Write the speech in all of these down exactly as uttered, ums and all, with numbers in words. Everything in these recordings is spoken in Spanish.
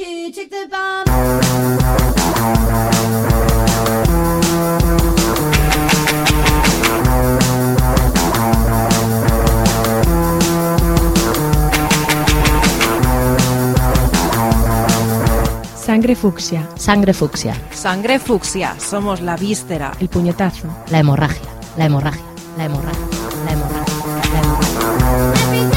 Who took the bomb? Sangre fucsia. Sangre fucsia. Sangre fucsia. Somos la víscera. El puñetazo. La hemorragia. La hemorragia. La hemorragia. La hemorragia. La hemorragia.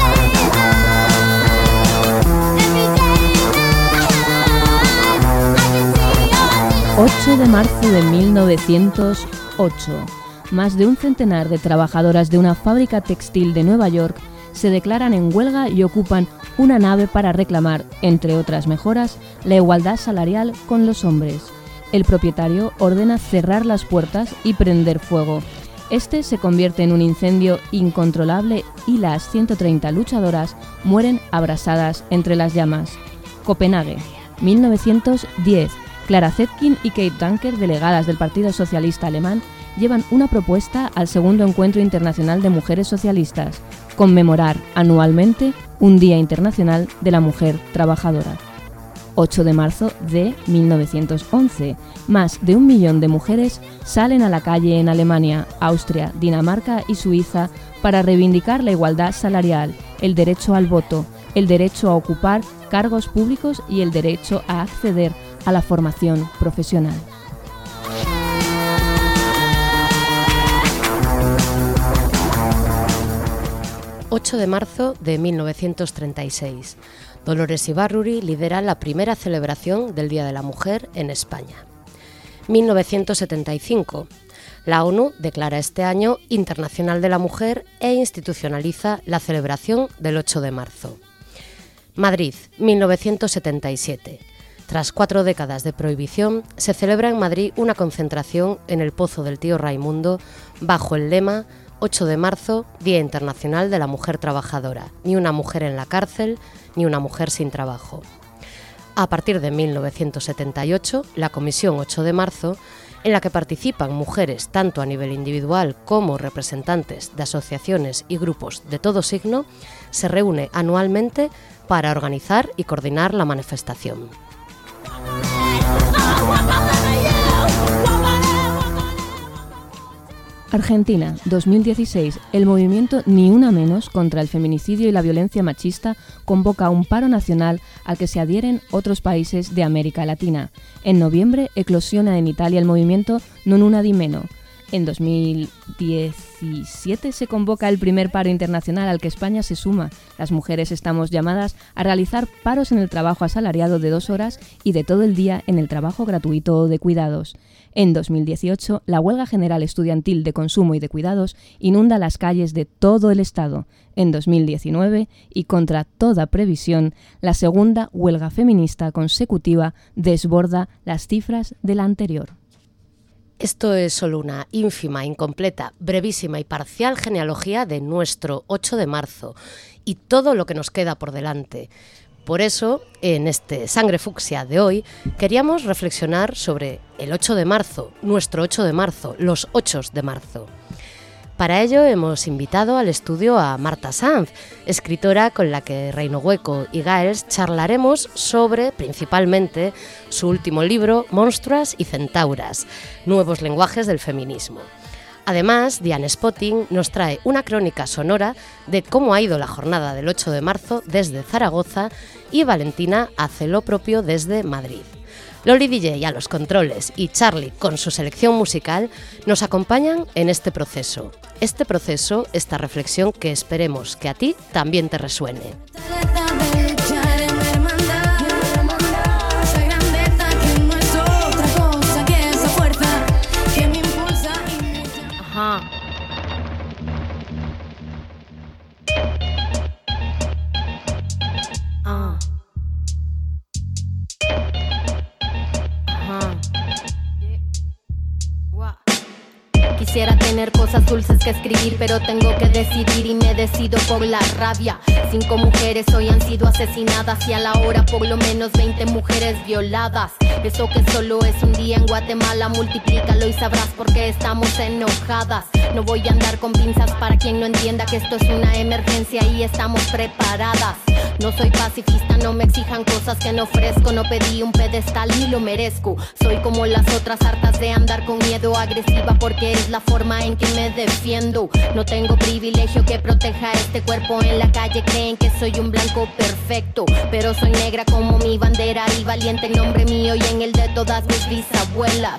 ocho de marzo de mil novecientos ocho. Más de un centenar de trabajadoras de una fábrica textil de Nueva York se declaran en huelga y ocupan una nave para reclamar, entre otras mejoras, la igualdad salarial con los hombres. El propietario ordena cerrar las puertas y prender fuego. Este se convierte en un incendio incontrolable y las ciento treinta luchadoras mueren abrasadas entre las llamas. Copenhague, mil novecientos diez. Clara Zetkin y Kate Dunker, delegadas del Partido Socialista Alemán, llevan una propuesta al segundo Encuentro Internacional de Mujeres Socialistas: conmemorar anualmente un Día Internacional de la Mujer Trabajadora. ocho de marzo de mil novecientos once. Más de un millón de mujeres salen a la calle en Alemania, Austria, Dinamarca y Suiza para reivindicar la igualdad salarial, el derecho al voto, el derecho a ocupar cargos públicos y el derecho a acceder a la formación profesional. ocho de marzo de mil novecientos treinta y seis. Dolores Ibárruri lidera la primera celebración del Día de la Mujer en España. mil novecientos setenta y cinco. La ONU declara este año Internacional de la Mujer e institucionaliza la celebración del ocho de marzo. Madrid, mil novecientos setenta y siete. Tras cuatro décadas de prohibición, se celebra en Madrid una concentración en el Pozo del Tío Raimundo bajo el lema ocho de marzo, Día Internacional de la Mujer Trabajadora. Ni una mujer en la cárcel, ni una mujer sin trabajo. A partir de mil novecientos setenta y ocho, la Comisión ocho de marzo, en la que participan mujeres tanto a nivel individual como representantes de asociaciones y grupos de todo signo, se reúne anualmente para organizar y coordinar la manifestación. Argentina, dos mil dieciséis. El movimiento Ni Una Menos contra el feminicidio y la violencia machista convoca un paro nacional al que se adhieren otros países de América Latina. En noviembre eclosiona en Italia el movimiento Non Una Di Meno. En dos mil diecisiete se convoca el primer paro internacional al que España se suma. Las mujeres estamos llamadas a realizar paros en el trabajo asalariado de dos horas y de todo el día en el trabajo gratuito o de cuidados. En dos mil dieciocho, la huelga general estudiantil de consumo y de cuidados inunda las calles de todo el Estado. En dos mil diecinueve, y contra toda previsión, la segunda huelga feminista consecutiva desborda las cifras de la anterior. Esto es solo una ínfima, incompleta, brevísima y parcial genealogía de nuestro ocho de marzo y todo lo que nos queda por delante. Por eso, en este Sangre Fucsia de hoy, queríamos reflexionar sobre el ocho de marzo, nuestro ocho de marzo, los ochos de marzo. Para ello hemos invitado al estudio a Marta Sanz, escritora con la que Reino Hueco y Gaels charlaremos sobre, principalmente, su último libro, Monstruas y Centauras, nuevos lenguajes del feminismo. Además, Diane Spotting nos trae una crónica sonora de cómo ha ido la jornada del ocho de marzo desde Zaragoza y Valentina hace lo propio desde Madrid. Loli D J a los controles y Charlie con su selección musical nos acompañan en este proceso. Este proceso, esta reflexión que esperemos que a ti también te resuene. Ajá. Ah. Quisiera tener cosas dulces que escribir, pero tengo que decidir y me decido por la rabia. Cinco mujeres hoy han sido asesinadas y a la hora por lo menos veinte mujeres violadas. Eso que solo es un día en Guatemala, multiplícalo y sabrás por qué estamos enojadas. No voy a andar con pinzas para quien no entienda que esto es una emergencia y estamos preparadas. No soy pacifista, no me exijan cosas que no ofrezco. No pedí un pedestal ni lo merezco. Soy como las otras, hartas de andar con miedo, agresiva porque es la forma en que me defiendo. No tengo privilegio que proteja este cuerpo. En la calle creen que soy un blanco perfecto, pero soy negra como mi bandera y valiente en nombre mío y en el de todas mis bisabuelas.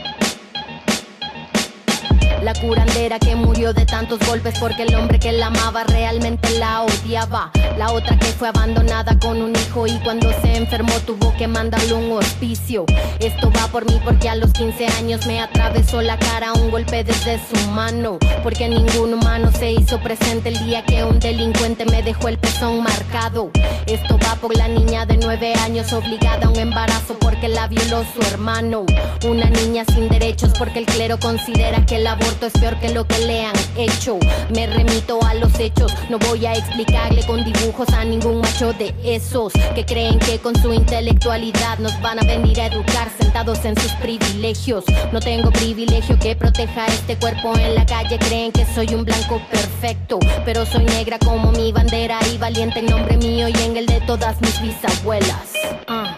La curandera que murió de tantos golpes porque el hombre que la amaba realmente la odiaba. La otra que fue abandonada con un hijo y cuando se enfermó tuvo que mandarle un hospicio. Esto va por mí porque a los quince años me atravesó la cara un golpe desde su mano. Porque ningún humano se hizo presente el día que un delincuente me dejó el pezón marcado. Esto va por la niña de nueve años obligada a un embarazo porque la violó su hermano. Una niña sin derechos porque el clero considera que el aborto es peor que lo que le han hecho. Me remito a los hechos, no voy a explicarle con dibujos a ningún macho de esos que creen que con su intelectualidad nos van a venir a educar sentados en sus privilegios. No tengo privilegio que proteja este cuerpo. En la calle creen que soy un blanco perfecto, pero soy negra como mi bandera y valiente en nombre mío y en el de todas mis bisabuelas. uh.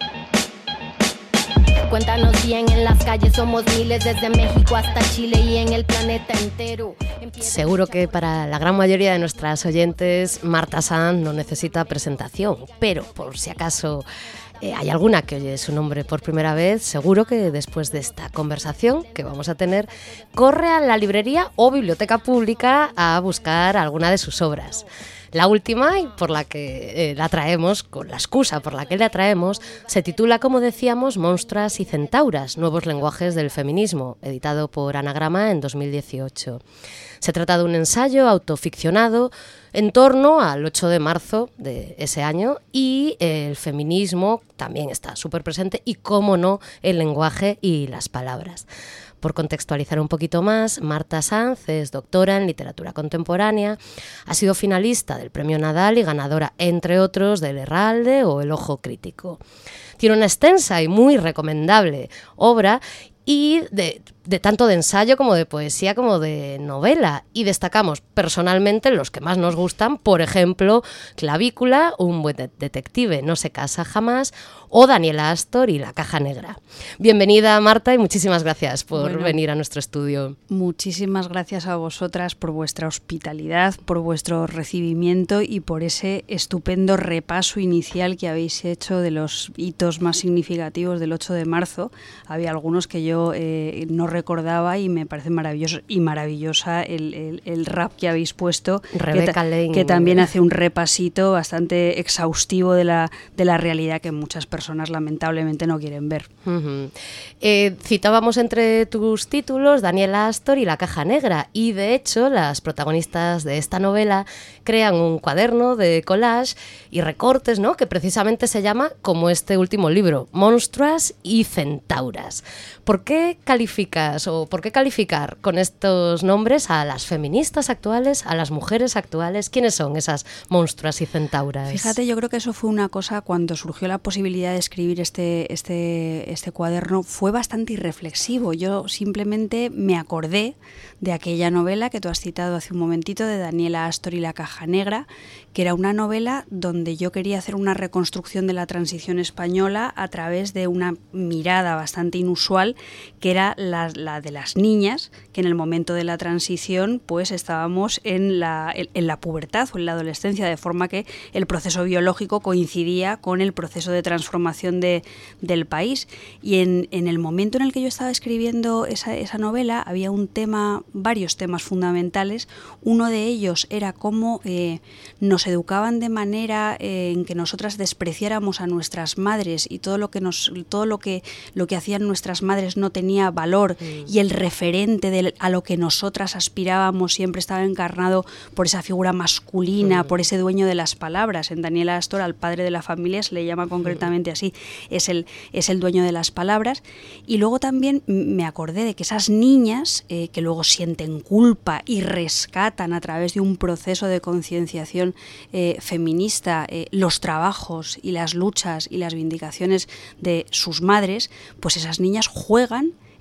Cuéntanos bien, en las calles somos miles, desde México hasta Chile y en el planeta entero. Seguro que para la gran mayoría de nuestras oyentes Marta Sanz no necesita presentación, pero por si acaso eh, hay alguna que oye su nombre por primera vez, seguro que después de esta conversación que vamos a tener, corre a la librería o biblioteca pública a buscar alguna de sus obras. La última, y por la que eh, la traemos, con la excusa por la que la traemos, se titula, como decíamos, Monstruas y Centauras, nuevos lenguajes del feminismo, editado por Anagrama en dos mil dieciocho. Se trata de un ensayo autoficcionado en torno al ocho de marzo de ese año y el feminismo también está súper presente y, cómo no, el lenguaje y las palabras. Por contextualizar un poquito más, Marta Sanz es doctora en literatura contemporánea, ha sido finalista del Premio Nadal y ganadora, entre otros, del Herralde o El Ojo Crítico. Tiene una extensa y muy recomendable obra y de, de tanto de ensayo como de poesía como de novela. Y destacamos personalmente los que más nos gustan, por ejemplo, Clavícula, Un buen de- detective no se casa jamás, o Daniela Astor y La caja negra. Bienvenida, Marta, y muchísimas gracias por Bueno, venir a nuestro estudio. Muchísimas gracias a vosotras por vuestra hospitalidad, por vuestro recibimiento y por ese estupendo repaso inicial que habéis hecho de los hitos más significativos del ocho de marzo. Había algunos que yo eh, no recordaba y me parece maravilloso y maravillosa el, el, el rap que habéis puesto, Rebeca que, ta- Lane. que también hace un repasito bastante exhaustivo de la, de la realidad que muchas personas lamentablemente no quieren ver. Uh-huh. Eh, citábamos entre tus títulos Daniela Astor y La caja negra, y de hecho las protagonistas de esta novela crean un cuaderno de collage y recortes, ¿no?, que precisamente se llama como este último libro, Monstruas y Centauras. ¿Por qué calificas o por qué calificar con estos nombres a las feministas actuales, a las mujeres actuales? ¿Quiénes son esas monstruas y centauras? Fíjate, yo creo que eso fue una cosa cuando surgió la posibilidad de escribir este, este, este cuaderno, fue bastante irreflexivo. Yo simplemente me acordé de aquella novela que tú has citado hace un momentito, de Daniela Astor y La caja negra, que era una novela donde yo quería hacer una reconstrucción de la transición española a través de una mirada bastante inusual, que era la, la de las niñas, que en el momento de la transición pues estábamos en la, en, en la pubertad o en la adolescencia, de forma que el proceso biológico coincidía con el proceso de transformación de, del país. Y en, en el momento en el que yo estaba escribiendo esa, esa novela había un tema, varios temas fundamentales. Uno de ellos era cómo eh, nos educaban de manera eh, en que nosotras despreciáramos a nuestras madres y todo lo que nos, todo lo que, lo que hacían nuestras madres no tenía valor, mm. y el referente de a lo que nosotras aspirábamos siempre estaba encarnado por esa figura masculina, mm. por ese dueño de las palabras. En Daniela Astor al padre de la familia se le llama concretamente mm. así, es el, es el dueño de las palabras. Y luego también me acordé de que esas niñas eh, que luego sienten culpa y rescatan a través de un proceso de concienciación eh, feminista eh, los trabajos y las luchas y las vindicaciones de sus madres, pues esas niñas juegan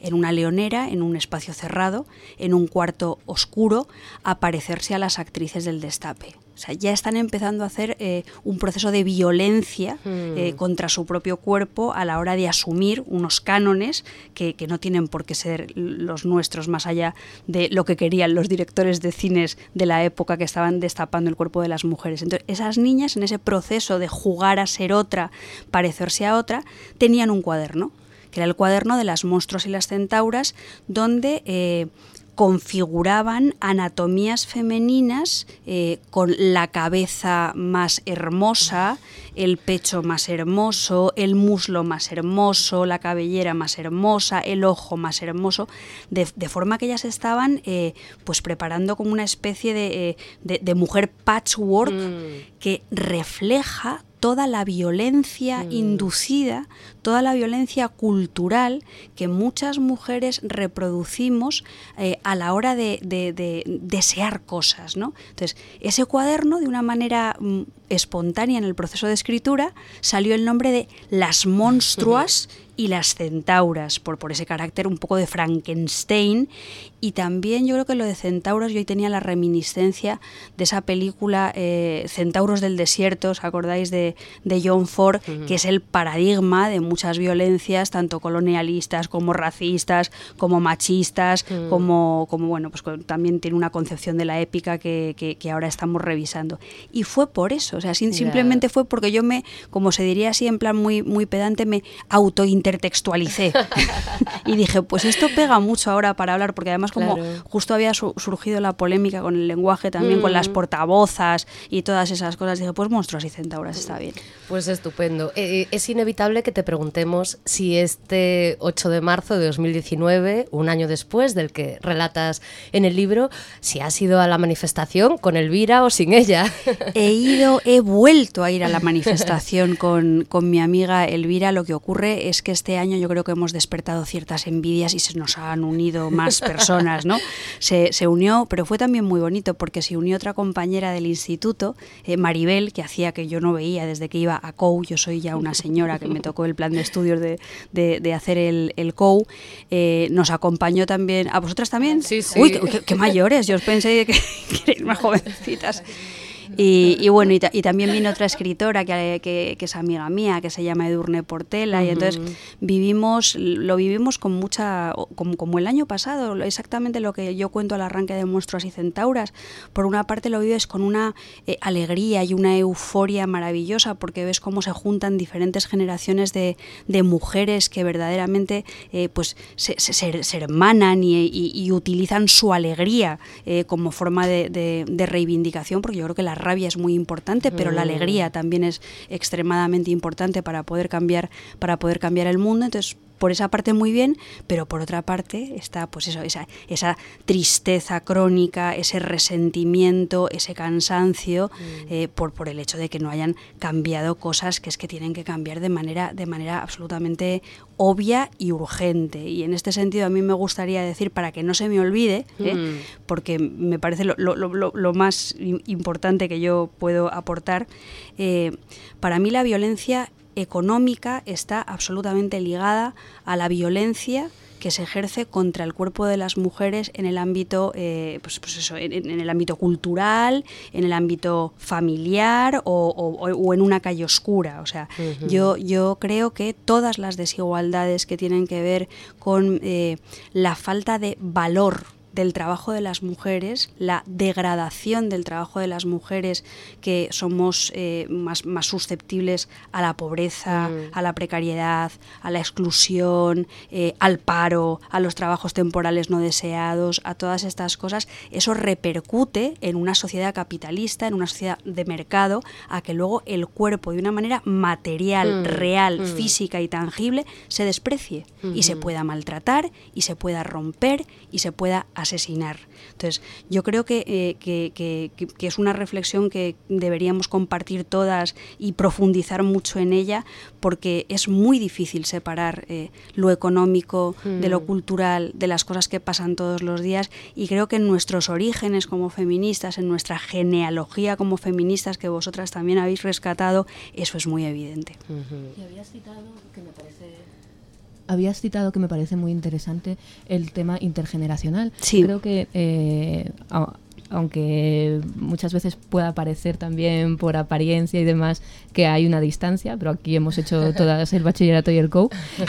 en una leonera, en un espacio cerrado, en un cuarto oscuro, a parecerse a las actrices del Destape. O sea, ya están empezando a hacer eh, un proceso de violencia eh, mm. contra su propio cuerpo a la hora de asumir unos cánones que, que no tienen por qué ser los nuestros, más allá de lo que querían los directores de cines de la época que estaban destapando el cuerpo de las mujeres. Entonces, esas niñas, en ese proceso de jugar a ser otra, parecerse a otra, tenían un cuaderno, que era el cuaderno de las monstruos y las centauras, donde Eh, configuraban anatomías femeninas eh, con la cabeza más hermosa, el pecho más hermoso, el muslo más hermoso, la cabellera más hermosa, el ojo más hermoso, de, de forma que ellas estaban eh, pues preparando como una especie de, eh, de, de mujer patchwork mm. que refleja toda la violencia mm. inducida, toda la violencia cultural que muchas mujeres reproducimos eh, a la hora de, de, de desear cosas, ¿no? Entonces, ese cuaderno, de una manera mm, espontánea en el proceso de escritura, salió el nombre de Las Monstruas y las Centauras, por, por ese carácter un poco de Frankenstein. Y también yo creo que lo de centauros, yo ahí tenía la reminiscencia de esa película eh, Centauros del Desierto, ¿os acordáis de, de John Ford? Uh-huh. Que es el paradigma de muchas violencias, tanto colonialistas como racistas, como machistas, uh-huh. como, como bueno, pues también tiene una concepción de la épica que, que, que ahora estamos revisando. Y fue por eso, o sea, sin, yeah. simplemente fue porque yo me, como se diría así en plan muy, muy pedante, me autointertextualicé. Y dije, pues esto pega mucho ahora para hablar, porque además como claro. justo había su, surgido la polémica con el lenguaje también, mm. con las portavozas y todas esas cosas, dije, pues monstruos y centauras está bien. Pues estupendo. Eh, es inevitable que te preguntemos si este ocho de marzo de dos mil diecinueve, un año después del que relatas en el libro, si has ido a la manifestación con Elvira o sin ella. He ido, he vuelto a ir a la manifestación con, con mi amiga Elvira. Lo que ocurre es que este año yo creo que hemos despertado ciertas envidias y se nos han unido más personas, ¿no? Se, se unió, pero fue también muy bonito porque se unió otra compañera del instituto, eh, Maribel, que hacía que yo no veía desde que iba a C O U. Yo soy ya una señora que me tocó el plan de estudios de, de, de hacer el, el C O U. Eh, nos acompañó también. ¿A vosotras también? Sí, sí. Uy, qué, qué mayores. Yo os pensé que, que erais más jovencitas. Y, y bueno, y, ta, y también vino otra escritora que, que, que es amiga mía, que se llama Edurne Portela, uh-huh. y entonces vivimos, lo vivimos con mucha, como, como el año pasado, exactamente lo que yo cuento al arranque de Monstruos y Centauras. Por una parte lo vives con una eh, alegría y una euforia maravillosa, porque ves cómo se juntan diferentes generaciones de, de mujeres que verdaderamente eh, pues se, se, se hermanan y, y, y utilizan su alegría eh, como forma de, de, de reivindicación, porque yo creo que la rabia es muy importante, pero la alegría también es extremadamente importante para poder cambiar, para poder cambiar el mundo. Entonces, por esa parte muy bien, pero por otra parte está pues eso, esa, esa tristeza crónica, ese resentimiento, ese cansancio mm. eh, por, por el hecho de que no hayan cambiado cosas que es que tienen que cambiar de manera, de manera absolutamente obvia y urgente. Y en este sentido a mí me gustaría decir, para que no se me olvide, ¿eh? mm. porque me parece lo, lo, lo, lo más importante que yo puedo aportar, eh, para mí la violencia económica está absolutamente ligada a la violencia que se ejerce contra el cuerpo de las mujeres en el ámbito, eh, pues, pues eso, en, en el ámbito cultural, en el ámbito familiar o, o, o en una calle oscura. O sea, uh-huh. yo, yo creo que todas las desigualdades que tienen que ver con eh, la falta de valor del trabajo de las mujeres, la degradación del trabajo de las mujeres, que somos eh, más, más susceptibles a la pobreza, mm. a la precariedad, a la exclusión, eh, al paro, a los trabajos temporales no deseados, a todas estas cosas, eso repercute en una sociedad capitalista, en una sociedad de mercado, a que luego el cuerpo de una manera material, mm. real, mm. física y tangible se desprecie mm. y se pueda maltratar y se pueda romper y se pueda asesinar. Entonces, yo creo que, eh, que, que, que es una reflexión que deberíamos compartir todas y profundizar mucho en ella, porque es muy difícil separar eh, lo económico mm. de lo cultural, de las cosas que pasan todos los días, y creo que en nuestros orígenes como feministas, en nuestra genealogía como feministas, que vosotras también habéis rescatado, eso es muy evidente. Uh-huh. Y habías citado, que me parece habías citado, que me parece muy interesante, el tema intergeneracional. Sí. Creo que, eh, a, aunque muchas veces pueda parecer también por apariencia y demás que hay una distancia, pero aquí hemos hecho todas el bachillerato y el C O U,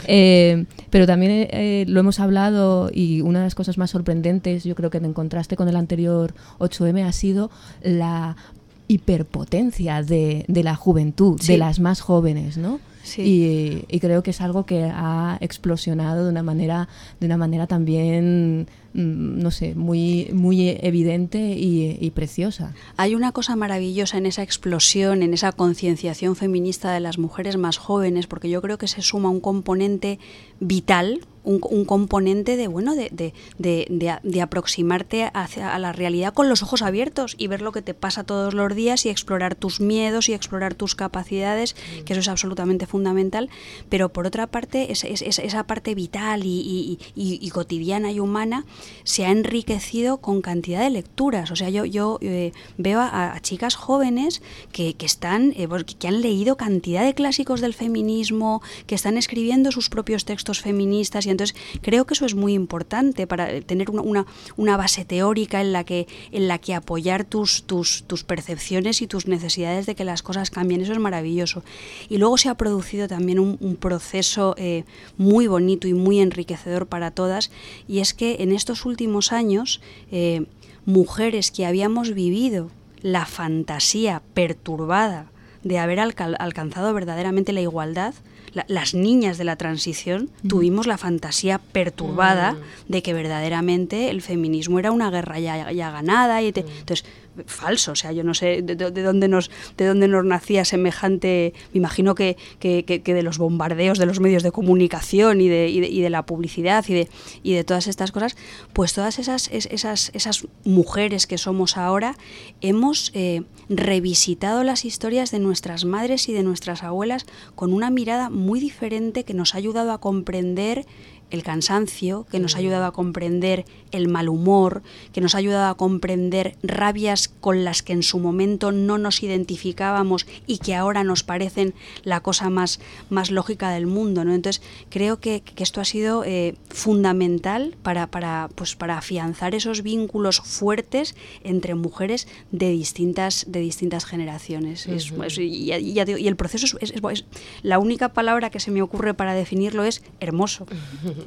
eh, pero también eh, lo hemos hablado, y una de las cosas más sorprendentes, yo creo que en contraste con el anterior ocho eme, ha sido la hiperpotencia de, de la juventud, sí. de las más jóvenes, ¿no? Sí. Y, y creo que es algo que ha explosionado de una manera, de una manera también, no sé, muy, muy evidente y, y preciosa. Hay una cosa maravillosa en esa explosión, en esa concienciación feminista de las mujeres más jóvenes, porque yo creo que se suma un componente vital, un, un componente de, bueno, de, de, de, de, de aproximarte hacia, a la realidad con los ojos abiertos y ver lo que te pasa todos los días y explorar tus miedos y explorar tus capacidades, mm. que eso es absolutamente fundamental. Pero por otra parte, es, es, es, esa parte vital y, y, y, y cotidiana y humana se ha enriquecido con cantidad de lecturas. O sea, yo, yo eh, veo a, a chicas jóvenes que, que están, eh, que han leído cantidad de clásicos del feminismo, que están escribiendo sus propios textos feministas, y entonces creo que eso es muy importante para tener una, una, una base teórica en la que, en la que apoyar tus, tus, tus percepciones y tus necesidades de que las cosas cambien. Eso es maravilloso. Y luego se ha producido también un, un proceso eh, muy bonito y muy enriquecedor para todas, y es que en estos últimos años eh, mujeres que habíamos vivido la fantasía perturbada de haber alca- alcanzado verdaderamente la igualdad, la, las niñas de la transición mm. tuvimos la fantasía perturbada mm. de que verdaderamente el feminismo era una guerra ya, ya ganada, y te, mm. entonces falso, o sea, yo no sé de, de dónde nos de dónde nos nacía semejante, me imagino que, que, que, que de los bombardeos de los medios de comunicación y de, y de, y de la publicidad y de, y de todas estas cosas, pues todas esas, esas, esas mujeres que somos ahora hemos eh, revisitado las historias de nuestras madres y de nuestras abuelas con una mirada muy diferente, que nos ha ayudado a comprender el cansancio, que nos ha ayudado a comprender el mal humor, que nos ha ayudado a comprender rabias con las que en su momento no nos identificábamos y que ahora nos parecen la cosa más, más lógica del mundo, ¿no? Entonces creo que, que esto ha sido eh, fundamental para, para, pues, para afianzar esos vínculos fuertes entre mujeres de distintas, de distintas generaciones. Uh-huh. es, es, y, y, y el proceso es, es, es, la única palabra que se me ocurre para definirlo es hermoso. Uh-huh.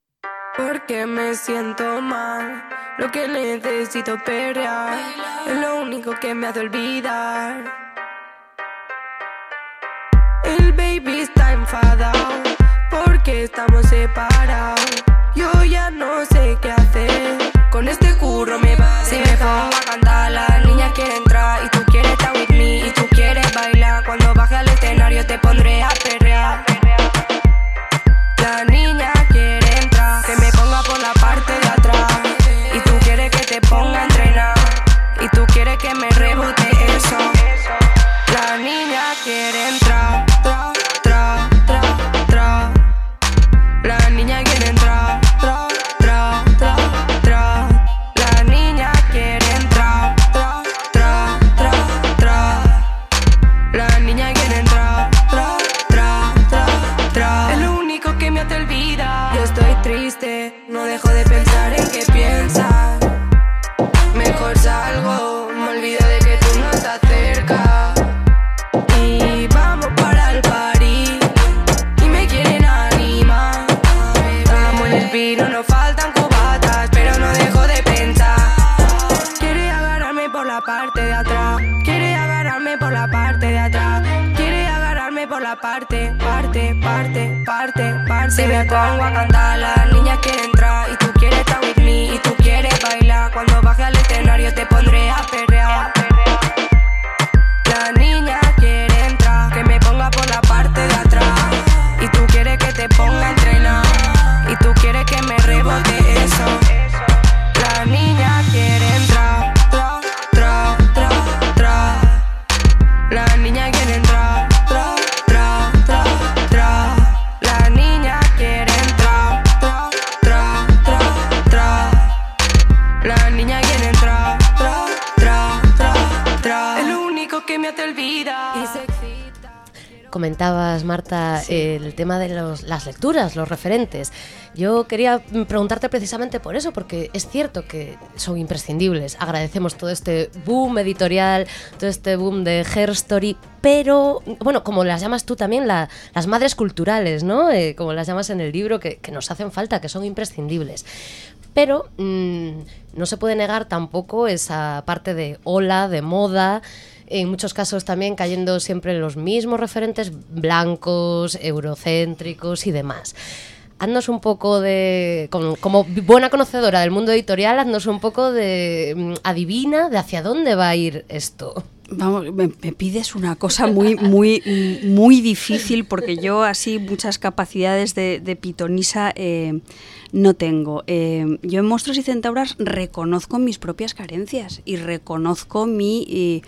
Porque me siento mal, lo que necesito perrear, es lo único que me hace olvidar. El baby está enfadado, porque estamos separados. Yo ya no sé qué hacer, con este curro me va a dejar. Si me pongo a cantar, la niña quiere entrar, y tú quieres estar with me, y tú quieres bailar. Cuando baje al escenario te pondré a perrear. La niña quiere entrar, que me ponga por la parte de atrás, y tú quieres que te ponga a entrenar, y tú quieres que me rebote eso. La niña quiere entrar, tra, tra, tra, tra. La niña quiere entrar, tra, tra, tra, tra. La niña quiere entrar, tra, tra, tra, tra. La niña quiere entrar, tra, tra, tra, tra. Es lo único que me hace olvidar. Yo estoy triste, no dejo de pensar en qué piensas. Mejor salgo, me olvido de que tú no estás cerca. Y vamos para el party, y me quieren animar. Estamos en el vino, nos faltan cubatas, pero no dejo de pensar. Quiere agarrarme por la parte de atrás, quiere agarrarme por la parte de atrás, quiere agarrarme por la parte, parte, parte, parte, parte. Si me pongo a cantar, la niña quiere entrar, y tú quieres estar with me, y tú quieres bailar. Cuando baje al escenario te pondré a perrear. La niña quiere entrar, que me ponga por la parte de atrás, y tú quieres que te ponga a entrenar, y tú quieres que me rebote eso. La niña quiere entrar, tra, tra, tra, tra. La niña quiere entrar, tra, tra, tra, tra. La niña quiere entrar, tra, tra, tra, tra. La niña quiere entrar, tra, tra, tra, comentabas, Marta, sí. eh, el tema de los, las lecturas, los referentes. Yo quería preguntarte precisamente por eso, porque es cierto que son imprescindibles. Agradecemos todo este boom editorial, todo este boom de Her Story, pero, bueno, como las llamas tú también, la, las madres culturales, ¿no? Eh, como las llamas en el libro, que, que nos hacen falta, que son imprescindibles. Pero mmm, no se puede negar tampoco esa parte de ola, de moda, en muchos casos también cayendo siempre en los mismos referentes blancos, eurocéntricos y demás. Haznos un poco de, como, como buena conocedora del mundo editorial, haznos un poco de adivina de hacia dónde va a ir esto. Vamos, me, me pides una cosa muy, muy, muy difícil, porque yo así muchas capacidades de, de pitonisa eh, no tengo. Eh, yo en Monstruos y Centauras reconozco mis propias carencias y reconozco mi eh,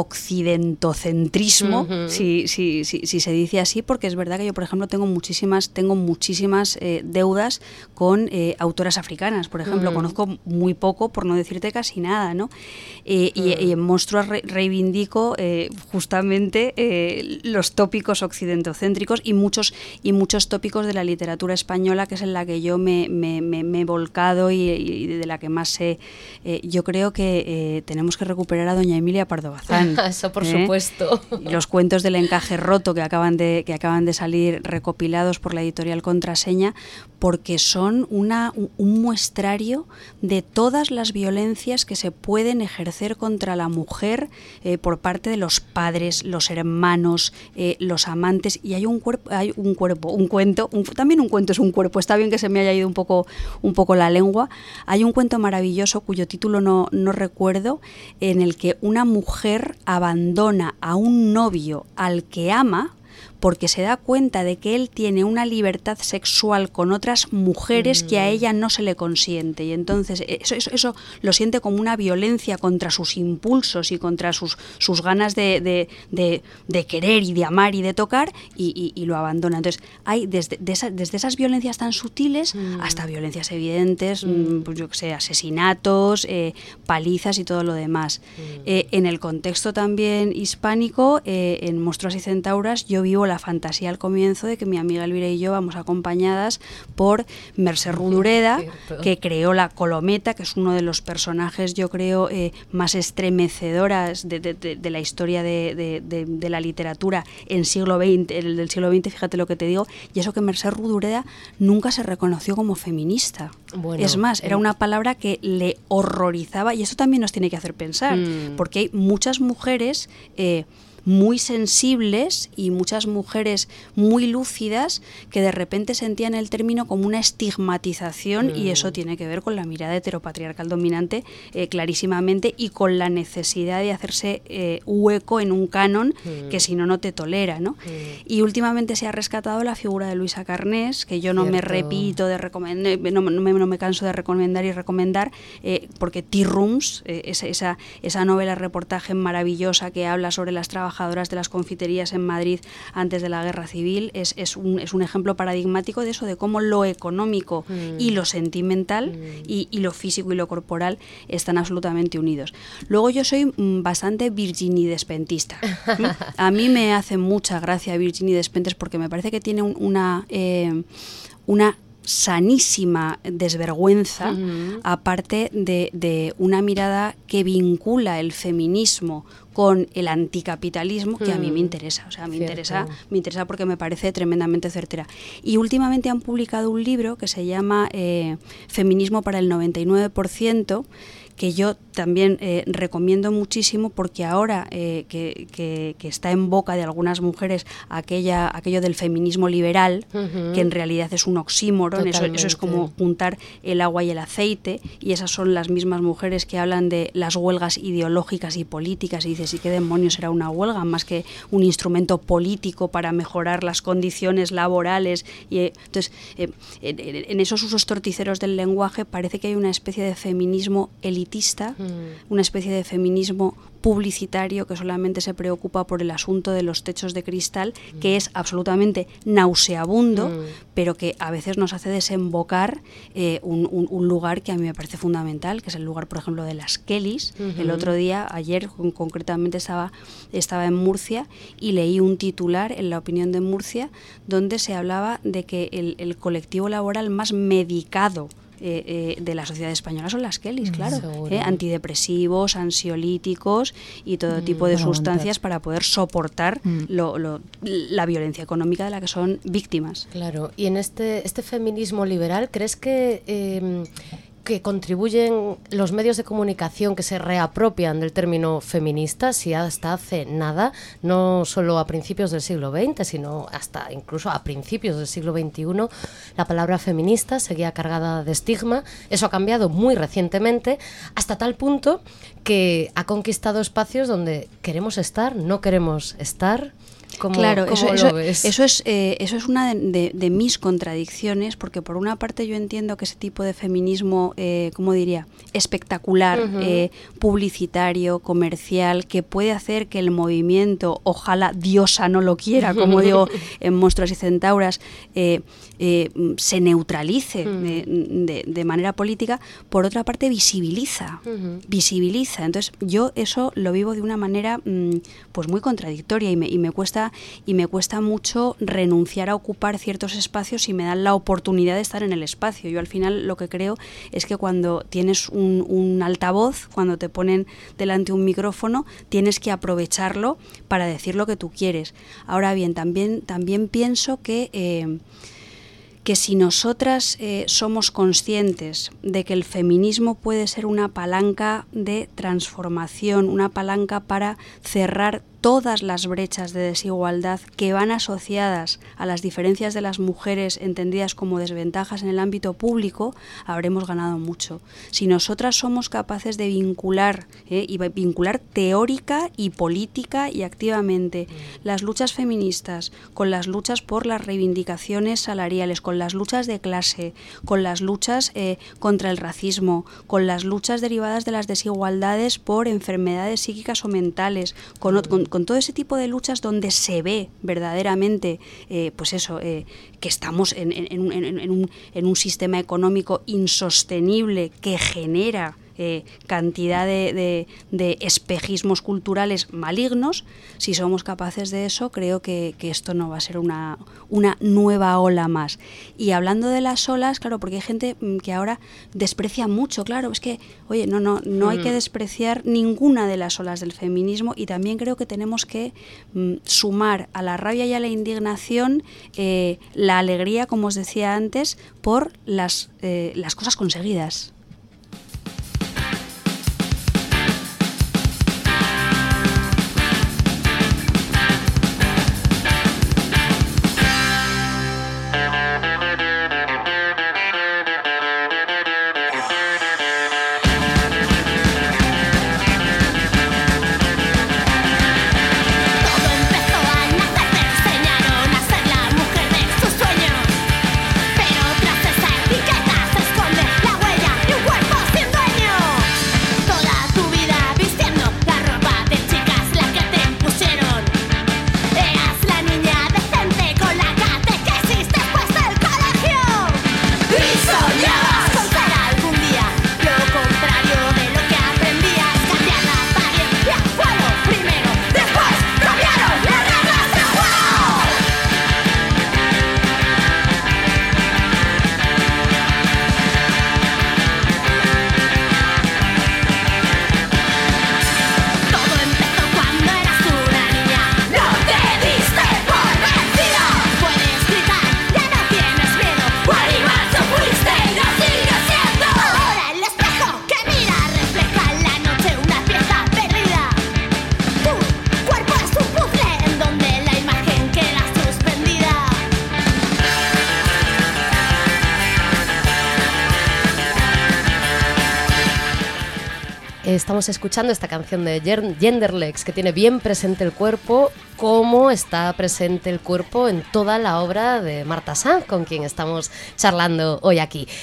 occidentocentrismo, uh-huh. si, si, si, si se dice así, porque es verdad que yo, por ejemplo, tengo muchísimas, tengo muchísimas eh, deudas con eh, autoras africanas, por ejemplo, uh-huh. conozco muy poco, por no decirte casi nada, ¿no? Eh, uh-huh. y, y en Monstruos re- reivindico eh, justamente eh, los tópicos occidentocéntricos y muchos, y muchos tópicos de la literatura española, que es en la que yo me, me, me, me he volcado y, y de la que más sé. Eh, yo creo que eh, tenemos que recuperar a doña Emilia Pardo Bazán. Eso por ¿eh? supuesto. Y los cuentos del encaje roto que acaban de que acaban de salir recopilados por la editorial Contraseña, porque son una un muestrario de todas las violencias que se pueden ejercer contra la mujer eh, por parte de los padres, los hermanos, eh, los amantes, y hay un cuerpo, hay un cuerpo, un cuento, un, también un cuento es un cuerpo. Está bien que se me haya ido un poco un poco la lengua. Hay un cuento maravilloso cuyo título no no recuerdo, en el que una mujer abandona a un novio al que ama porque se da cuenta de que él tiene una libertad sexual con otras mujeres mm. que a ella no se le consiente, y entonces eso, eso, eso lo siente como una violencia contra sus impulsos y contra sus, sus ganas de, de, de, de querer y de amar y de tocar, y, y, y lo abandona. Entonces hay desde, de esa, desde esas violencias tan sutiles mm. hasta violencias evidentes, mm. pues yo que sé, asesinatos, eh, palizas y todo lo demás. Mm. Eh, en el contexto también hispánico, eh, en Monstruos y Centauras, yo vivo la fantasía al comienzo de que mi amiga Elvira y yo vamos acompañadas por Mercè Rodoreda, que creó la Colometa, que es uno de los personajes, yo creo, eh, más estremecedoras de, de, de, de la historia de, de, de, de la literatura en siglo veinte, el del siglo veinte, fíjate lo que te digo, y eso que Mercè Rodoreda nunca se reconoció como feminista. Bueno, es más, era una palabra que le horrorizaba, y eso también nos tiene que hacer pensar, mm. porque hay muchas mujeres eh, muy sensibles y muchas mujeres muy lúcidas que de repente sentían el término como una estigmatización, mm. y eso tiene que ver con la mirada heteropatriarcal dominante eh, clarísimamente, y con la necesidad de hacerse eh, hueco en un canon mm. que si no, no te tolera, ¿no? Mm. Y últimamente se ha rescatado la figura de Luisa Carnés, que yo no Cierto. me repito de recomendar, no, no, me, no me canso de recomendar y recomendar, eh, porque Tea Rooms, eh, esa, esa, esa novela reportaje maravillosa que habla sobre las trabajadoras de las confiterías en Madrid antes de la Guerra Civil, es, es, un, es un ejemplo paradigmático de eso, de cómo lo económico mm. y lo sentimental mm. y, y lo físico y lo corporal están absolutamente unidos. Luego yo soy mm, bastante Virginie Despentista. ¿Mm? A mí me hace mucha gracia Virginie Despentes, porque me parece que tiene un, una... Eh, una sanísima desvergüenza, uh-huh. aparte de, de una mirada que vincula el feminismo con el anticapitalismo, que a mí me interesa, o sea, me Cierto. interesa, me interesa porque me parece tremendamente certera. Y últimamente han publicado un libro que se llama eh, Feminismo para el noventa y nueve por ciento, que yo también eh, recomiendo muchísimo, porque ahora eh, que, que, que está en boca de algunas mujeres aquella, aquello del feminismo liberal, uh-huh. que en realidad es un oxímoron, eso, eso es como juntar el agua y el aceite, y esas son las mismas mujeres que hablan de las huelgas ideológicas y políticas, y dices, ¿y qué demonios era una huelga? Más que un instrumento político para mejorar las condiciones laborales. Y, eh, entonces, eh, en, en esos usos torticeros del lenguaje parece que hay una especie de feminismo elitista elitista, mm. una especie de feminismo publicitario que solamente se preocupa por el asunto de los techos de cristal, mm. que es absolutamente nauseabundo, mm. pero que a veces nos hace desembocar eh, un, un, un lugar que a mí me parece fundamental, que es el lugar, por ejemplo, de las Kellys. Mm-hmm. El otro día, ayer con, concretamente estaba, estaba en Murcia y leí un titular en La Opinión de Murcia donde se hablaba de que el, el colectivo laboral más medicado Eh, eh, de la sociedad española son las Kellys, claro, eh, antidepresivos, ansiolíticos y todo mm, tipo de sustancias para poder soportar mm. lo, lo, la violencia económica de la que son víctimas. Claro, y en este, este feminismo liberal, ¿crees que... Eh, que contribuyen los medios de comunicación que se reapropian del término feminista, si hasta hace nada, no solo a principios del siglo veinte, sino hasta incluso a principios del siglo veintiuno, la palabra feminista seguía cargada de estigma? Eso ha cambiado muy recientemente, hasta tal punto que ha conquistado espacios donde queremos estar, no queremos estar. ¿Cómo, claro, cómo eso, lo eso, ves? eso es eh, eso es una de, de, de mis contradicciones, porque por una parte yo entiendo que ese tipo de feminismo, eh, ¿cómo diría?, espectacular, uh-huh. eh, publicitario, comercial, que puede hacer que el movimiento, ojalá Diosa no lo quiera, como digo en Monstruos y Centauras, eh, eh, se neutralice uh-huh. de, de, de manera política. Por otra parte visibiliza, uh-huh. visibiliza. Entonces yo eso lo vivo de una manera mmm, pues muy contradictoria y me, y me cuesta y me cuesta mucho renunciar a ocupar ciertos espacios si me dan la oportunidad de estar en el espacio. Yo al final lo que creo es que cuando tienes un, un altavoz, cuando te ponen delante un micrófono, tienes que aprovecharlo para decir lo que tú quieres. Ahora bien, también, también pienso que... Eh, que si nosotras eh, somos conscientes de que el feminismo puede ser una palanca de transformación, una palanca para cerrar todas las brechas de desigualdad que van asociadas a las diferencias de las mujeres entendidas como desventajas en el ámbito público, habremos ganado mucho. Si nosotras somos capaces de vincular, eh, y vincular teórica y política y activamente las luchas feministas con las luchas por las reivindicaciones salariales, con las luchas de clase, con las luchas eh, contra el racismo, con las luchas derivadas de las desigualdades por enfermedades psíquicas o mentales, con, con con todo ese tipo de luchas donde se ve verdaderamente eh, pues eso, eh, que estamos en, en, en, en, en, un, en un sistema económico insostenible que genera Eh, cantidad de, de, de espejismos culturales malignos. Si somos capaces de eso, creo que, que esto no va a ser una, una nueva ola más. Y hablando de las olas, claro, porque hay gente que ahora desprecia mucho, claro, es que, oye, no, no, no hay que despreciar ninguna de las olas del feminismo, y también creo que tenemos que mm, sumar a la rabia y a la indignación eh, la alegría, como os decía antes, por las, eh, las cosas conseguidas. Estamos escuchando esta canción de Genderlex, que tiene bien presente el cuerpo, como está presente el cuerpo en toda la obra de Marta Sanz, con quien estamos charlando hoy aquí.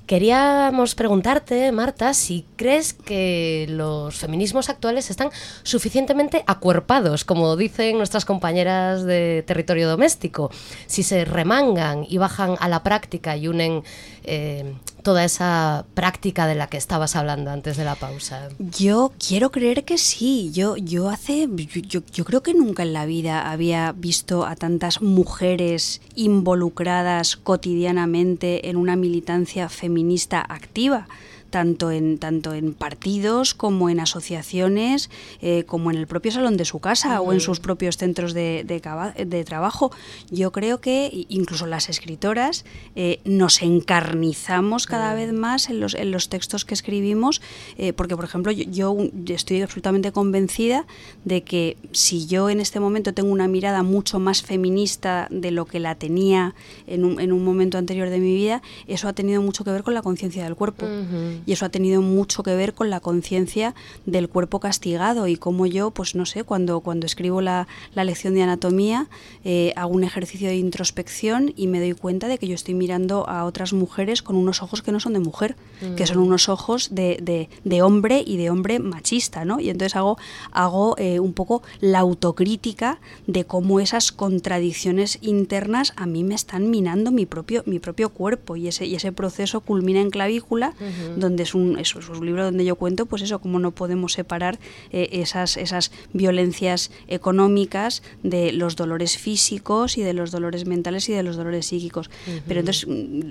Queríamos preguntarte, Marta, si crees que los feminismos actuales están suficientemente acuerpados, como dicen nuestras compañeras de Territorio Doméstico, si se remangan y bajan a la práctica y unen eh, toda esa práctica de la que estabas hablando antes de la pausa. Yo quiero creer que sí. Yo, yo hace, yo, yo, yo creo que nunca en la vida había visto a tantas mujeres involucradas cotidianamente en una militancia feminista feminista activa, tanto en, tanto en partidos como en asociaciones, eh, como en el propio salón de su casa uh-huh. o en sus propios centros de, de, de trabajo. Yo creo que incluso las escritoras eh, nos encarnizamos cada uh-huh. vez más en los, en los textos que escribimos, eh, porque, por ejemplo, yo, yo estoy absolutamente convencida de que si yo en este momento tengo una mirada mucho más feminista de lo que la tenía en un, en un momento anterior de mi vida, eso ha tenido mucho que ver con la conciencia del cuerpo. Uh-huh. Y eso ha tenido mucho que ver con la conciencia del cuerpo castigado y cómo yo, pues no sé, cuando, cuando escribo la, la lección de anatomía, eh, hago un ejercicio de introspección y me doy cuenta de que yo estoy mirando a otras mujeres con unos ojos que no son de mujer, mm. que son unos ojos de, de, de hombre y de hombre machista, ¿no? Y entonces hago, hago eh, un poco la autocrítica de cómo esas contradicciones internas a mí me están minando mi propio, mi propio cuerpo y ese, y ese proceso culmina en Clavícula, uh-huh. donde es un, eso, es un libro donde yo cuento pues eso, cómo no podemos separar eh, esas, esas violencias económicas de los dolores físicos y de los dolores mentales y de los dolores psíquicos. Uh-huh. Pero entonces,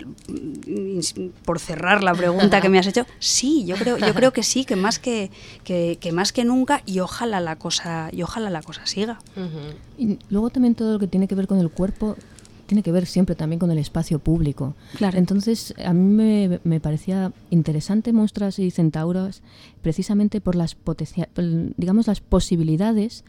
por cerrar la pregunta que me has hecho, sí, yo creo, yo creo que sí, que más que, que, que más que nunca, y ojalá la cosa, y ojalá la cosa siga. Uh-huh. Y luego también todo lo que tiene que ver con el cuerpo tiene que ver siempre también con el espacio público. Claro. Entonces, a mí me, me parecía interesante Monstruos y Centauras precisamente por las potencia, digamos las posibilidades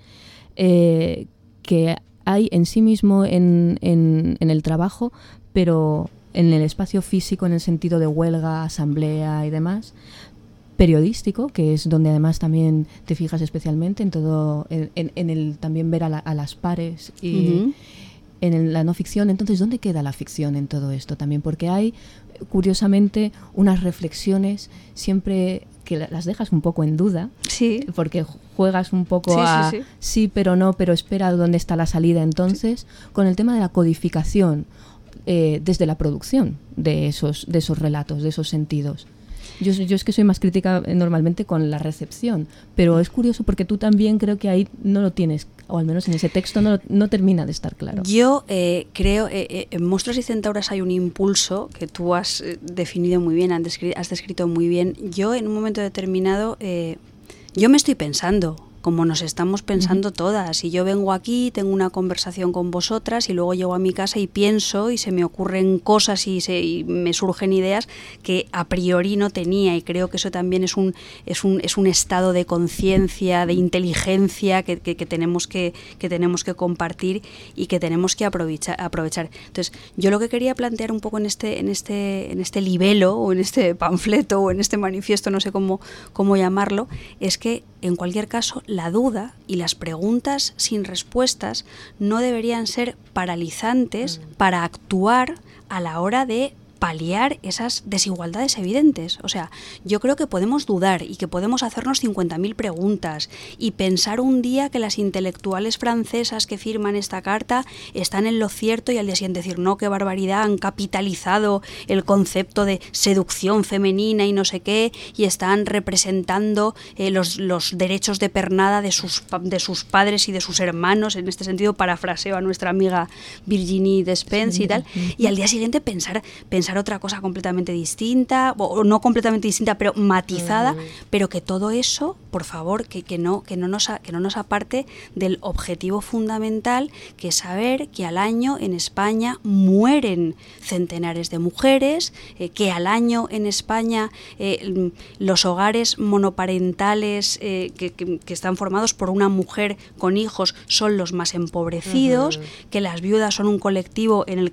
eh, que hay en sí mismo en, en, en el trabajo, pero en el espacio físico, en el sentido de huelga, asamblea y demás, periodístico, que es donde además también te fijas especialmente en todo, en, en, en el también ver a, la, a las pares y uh-huh. en la no ficción. Entonces, ¿dónde queda la ficción en todo esto también? Porque hay, curiosamente, unas reflexiones siempre que las dejas un poco en duda, sí. porque juegas un poco sí, a sí, sí. sí, pero no, pero espera dónde está la salida. Entonces, sí. con el tema de la codificación eh, desde la producción de esos, de esos relatos, de esos sentidos. Yo, yo es que soy más crítica normalmente con la recepción, pero es curioso porque tú también creo que ahí no lo tienes, o al menos en ese texto no, no termina de estar claro. Yo eh, creo, eh, eh, en Monstruos y Centauras hay un impulso que tú has eh, definido muy bien, has descrito, has descrito muy bien. Yo en un momento determinado, eh, yo me estoy pensando, como nos estamos pensando uh-huh. todas, y yo vengo aquí, tengo una conversación con vosotras y luego llego a mi casa y pienso y se me ocurren cosas y, se, y me surgen ideas que a priori no tenía, y creo que eso también es un es un, es un estado de conciencia, de inteligencia que, que, que, tenemos que, que tenemos que compartir y que tenemos que aprovechar, aprovechar. Entonces, yo lo que quería plantear un poco en este en este en este libelo o en este panfleto o en este manifiesto, no sé cómo cómo llamarlo, es que en cualquier caso, la duda y las preguntas sin respuestas no deberían ser paralizantes mm. para actuar a la hora de paliar esas desigualdades evidentes. O sea, yo creo que podemos dudar y que podemos hacernos cincuenta mil preguntas y pensar un día que las intelectuales francesas que firman esta carta están en lo cierto y al día siguiente decir, no, qué barbaridad, han capitalizado el concepto de seducción femenina y no sé qué, y están representando eh, los, los derechos de pernada de sus, de sus padres y de sus hermanos. En este sentido, parafraseo a nuestra amiga Virginie Despentes sí. y tal, y al día siguiente pensar, pensar otra cosa completamente distinta, o no completamente distinta, pero matizada, uh-huh. pero que todo eso, por favor, que, que, no, que, no nos, que no nos aparte del objetivo fundamental, que es saber que al año en España mueren centenares de mujeres, eh, que al año en España eh, los hogares monoparentales eh, que, que, que están formados por una mujer con hijos son los más empobrecidos, uh-huh. que las viudas son un colectivo en el que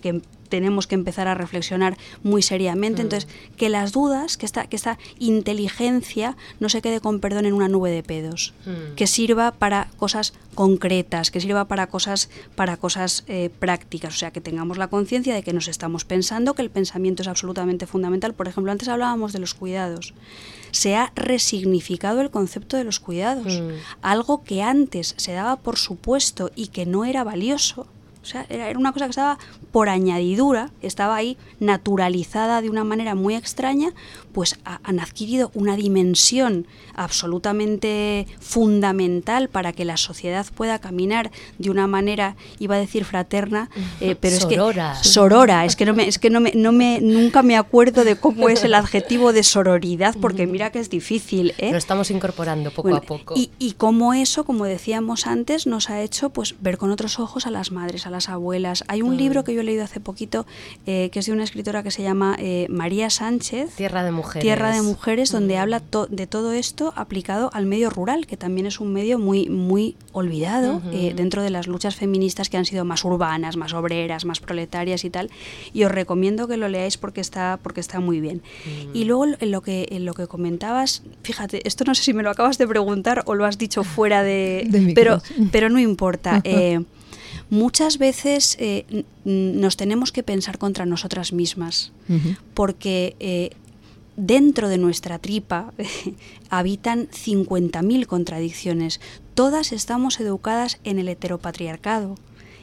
tenemos que empezar a reflexionar muy seriamente. Mm. Entonces, que las dudas, que esta, que esta inteligencia no se quede con perdón en una nube de pedos, mm. que sirva para cosas concretas, que sirva para cosas, para cosas eh, prácticas, o sea, que tengamos la conciencia de que nos estamos pensando, que el pensamiento es absolutamente fundamental. Por ejemplo, antes hablábamos de los cuidados. Se ha resignificado el concepto de los cuidados. Mm. Algo que antes se daba por supuesto y que no era valioso. O sea, era, era una cosa que estaba por añadidura, estaba ahí naturalizada de una manera muy extraña, pues ha, han adquirido una dimensión absolutamente fundamental para que la sociedad pueda caminar de una manera, iba a decir fraterna, eh, pero sorora. es que sorora, es que no me, es que no me, no me, nunca me acuerdo de cómo es el adjetivo de sororidad, porque mira que es difícil, ¿eh? Lo estamos incorporando poco bueno, a poco. Y, y cómo eso, como decíamos antes, nos ha hecho pues ver con otros ojos a las madres, a las abuelas. Hay un mm. libro que yo he leído hace poquito, eh, que es de una escritora que se llama eh, María Sánchez. Tierra de Mujeres. Tierra de Mujeres, mm. donde habla to- de todo esto aplicado al medio rural, que también es un medio muy, muy olvidado uh-huh. eh, dentro de las luchas feministas que han sido más urbanas, más obreras, más proletarias y tal. Y os recomiendo que lo leáis porque está, porque está muy bien. Mm. Y luego en lo que, en lo que comentabas, fíjate, esto no sé si me lo acabas de preguntar o lo has dicho fuera de... de pero, pero no importa. Eh, Muchas veces eh, n- nos tenemos que pensar contra nosotras mismas, uh-huh. porque eh, dentro de nuestra tripa eh, habitan cincuenta mil contradicciones. Todas estamos educadas en el heteropatriarcado.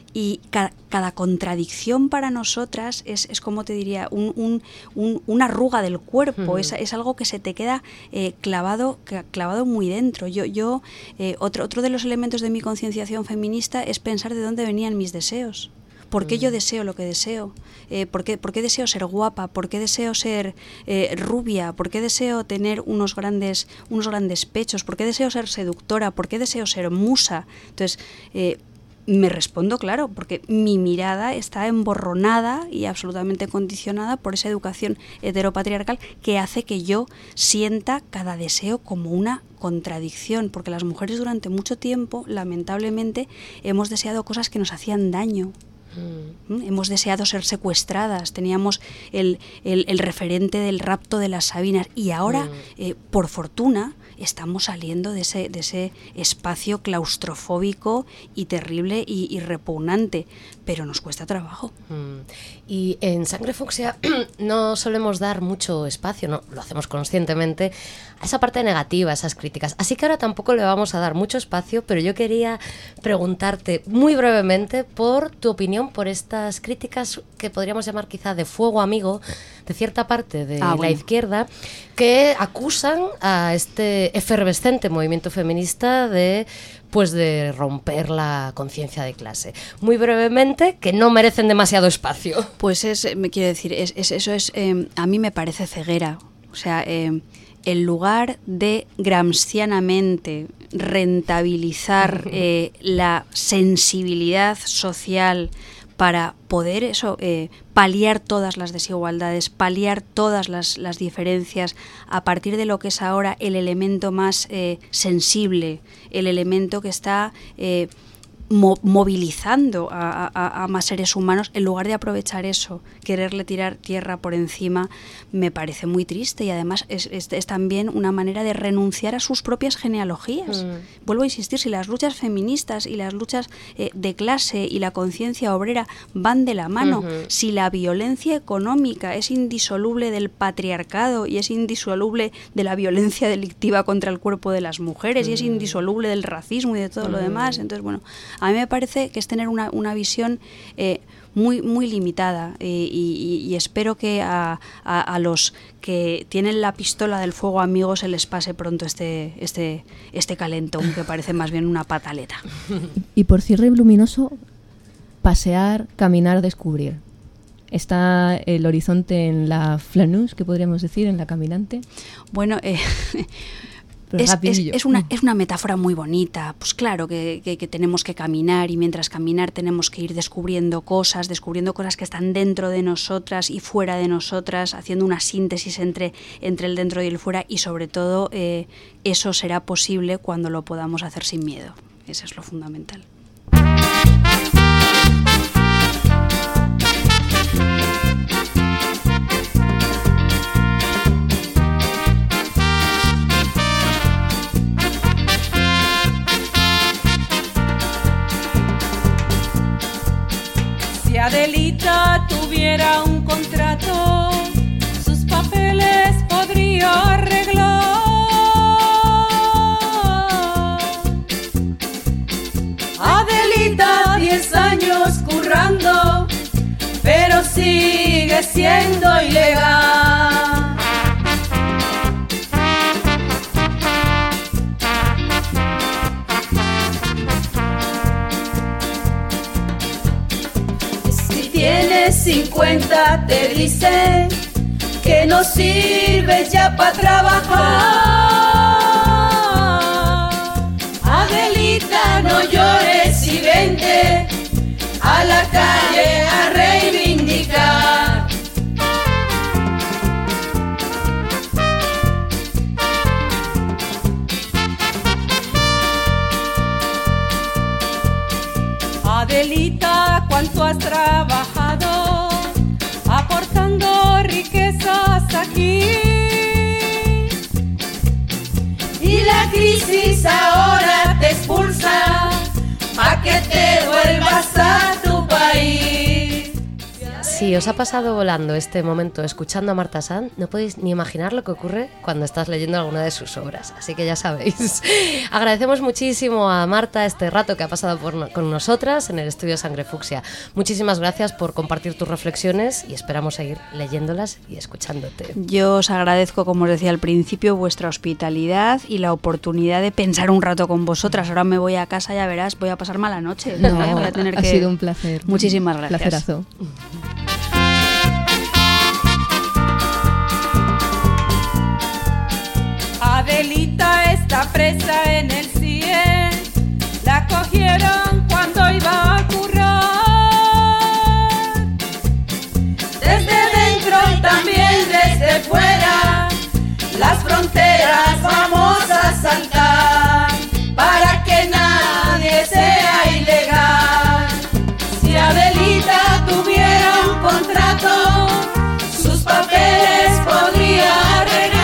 Y ca- cada contradicción para nosotras es, es como te diría, un, un, un, una arruga del cuerpo, mm. es, es algo que se te queda eh, clavado, clavado muy dentro. Yo, yo eh, otro, otro de los elementos de mi concienciación feminista es pensar de dónde venían mis deseos. ¿Por qué mm. yo deseo lo que deseo? Eh, ¿por qué, ¿Por qué deseo ser guapa? ¿Por qué deseo ser eh, rubia? ¿Por qué deseo tener unos grandes, unos grandes pechos? ¿Por qué deseo ser seductora? ¿Por qué deseo ser musa? Entonces, eh, me respondo, claro, porque mi mirada está emborronada y absolutamente condicionada por esa educación heteropatriarcal que hace que yo sienta cada deseo como una contradicción, porque las mujeres durante mucho tiempo, lamentablemente, hemos deseado cosas que nos hacían daño. Mm. Hemos deseado ser secuestradas, teníamos el, el, el referente del rapto de las Sabinas y ahora, mm. eh, por fortuna, estamos saliendo de ese, de ese espacio claustrofóbico y terrible y, y repugnante, pero nos cuesta trabajo. Mm. Y en Sangre Fucsia no solemos dar mucho espacio, no lo hacemos conscientemente, a esa parte negativa, a esas críticas. Así que ahora tampoco le vamos a dar mucho espacio, pero yo quería preguntarte muy brevemente por tu opinión por estas críticas que podríamos llamar quizá de fuego amigo de cierta parte de ah, bueno. la izquierda, que acusan a este efervescente movimiento feminista de pues de romper la conciencia de clase. Muy brevemente, que no merecen demasiado espacio. Pues es, me quiero decir, es, es, eso es, eh, a mí me parece ceguera. O sea, eh, en lugar de gramscianamente rentabilizar eh, la sensibilidad social para poder eso eh, paliar todas las desigualdades, paliar todas las, las diferencias a partir de lo que es ahora el elemento más eh, sensible, el elemento que está eh, mo- movilizando a, a, a más seres humanos, en lugar de aprovechar eso, quererle tirar tierra por encima, me parece muy triste y además es, es, es también una manera de renunciar a sus propias genealogías. Mm. Vuelvo a insistir, si las luchas feministas y las luchas eh, de clase y la conciencia obrera van de la mano, uh-huh. si la violencia económica es indisoluble del patriarcado y es indisoluble de la violencia delictiva contra el cuerpo de las mujeres mm. y es indisoluble del racismo y de todo mm. lo demás, entonces bueno, a mí me parece que es tener una, una visión eh, muy muy limitada eh, y, y espero que a, a, a los que tienen la pistola del fuego amigo se les pase pronto este este este calentón que parece más bien una pataleta. Y por cierre luminoso, pasear, caminar, descubrir. ¿Está el horizonte en la flanús, que podríamos decir, en la caminante? Bueno, eh, es, es, es, una, es una metáfora muy bonita. Pues claro que, que, que tenemos que caminar y mientras caminar tenemos que ir descubriendo cosas, descubriendo cosas que están dentro de nosotras y fuera de nosotras, haciendo una síntesis entre, entre el dentro y el fuera y sobre todo eh, eso será posible cuando lo podamos hacer sin miedo. Eso es lo fundamental. sigue siendo ilegal. Si tienes cincuenta te dicen que no sirves ya para trabajar. Adelita, no llores y vente a la calle a reivindicar. Adelita, ¿cuánto has trabajado aportando riquezas aquí? Y la crisis ahora te expulsa pa' que te vuelvas a tu país. Si os ha pasado volando este momento escuchando a Marta Sanz, no podéis ni imaginar lo que ocurre cuando estás leyendo alguna de sus obras, así que ya sabéis. Agradecemos muchísimo a Marta este rato que ha pasado por, con nosotras en el estudio Sangre Fucsia. Muchísimas gracias por compartir tus reflexiones y esperamos seguir leyéndolas y escuchándote. Yo os agradezco, como os decía al principio, vuestra hospitalidad y la oportunidad de pensar un rato con vosotras. Ahora me voy a casa, ya verás, voy a pasar mala noche. No, ¿eh? Voy a tener ha que... sido un placer. Muchísimas gracias. Placerazo. Adelita está presa en el C I E, la cogieron cuando iba a currar. Desde dentro y también desde fuera, las fronteras vamos a saltar para que nadie sea ilegal. Si Adelita tuviera un contrato, sus papeles podría arreglar.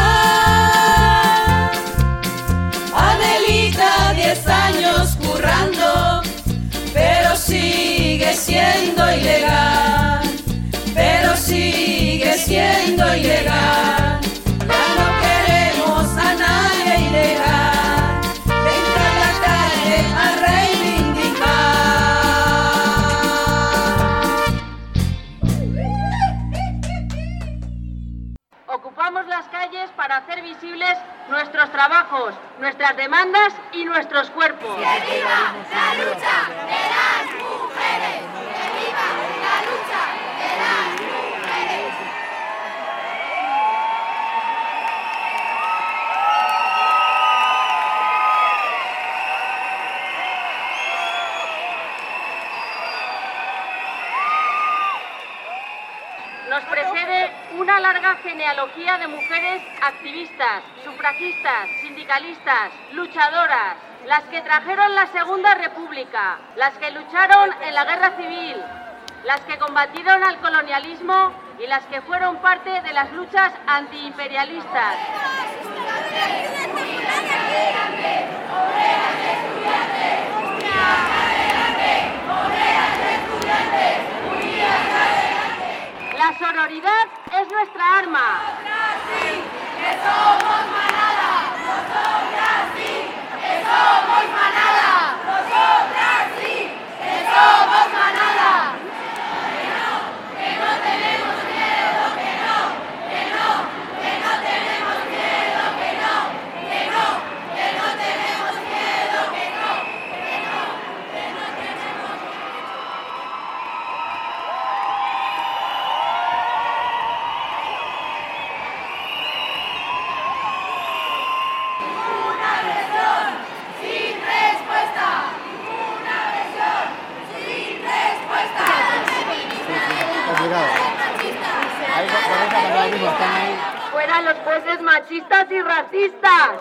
Años currando, pero sigue siendo ilegal, pero sigue siendo ilegal. Ya no queremos a nadie ilegal, vente a la calle a reivindicar. Ocupamos las calles para hacer visibles nuestros trabajos, nuestras demandas y nuestros cuerpos. ¡Que viva la lucha de las mujeres! ¡Que viva la lucha de las mujeres! Nos precede una larga genealogía de mujeres activistas, sufragistas, sindicalistas, luchadoras, las que trajeron la Segunda República, las que lucharon en la Guerra Civil, las que combatieron al colonialismo y las que fueron parte de las luchas antiimperialistas. La sororidad es nuestra arma. ¡Nosotras sí, que somos manada! ¡Nosotras sí, que somos manada! ¡Nosotras sí, que somos manada! Que no, que no tenemos miedo, que no, que no, que no tenemos miedo, que no, que no, que no tenemos miedo, que no, que no, que no tenemos miedo. ¡Fuera los jueces machistas y racistas!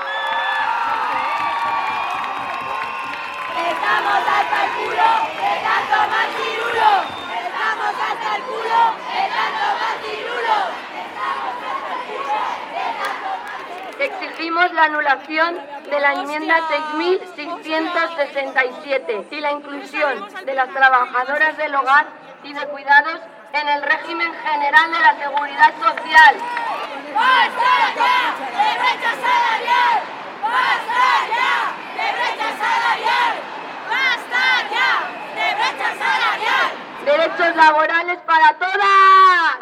Estamos hasta el culo de tanto machirulo. Estamos hasta el culo de tanto machirulo. Estamos hasta el culo de tanto machirulo. Exigimos la anulación de la enmienda seis mil seiscientos sesenta y siete y la inclusión de las trabajadoras del hogar y de cuidados en el régimen general de la seguridad social. ¡Basta ya de brecha salarial! ¡Basta ya de brecha salarial! ¡Basta ya de brecha salarial! derechos laborales para todas.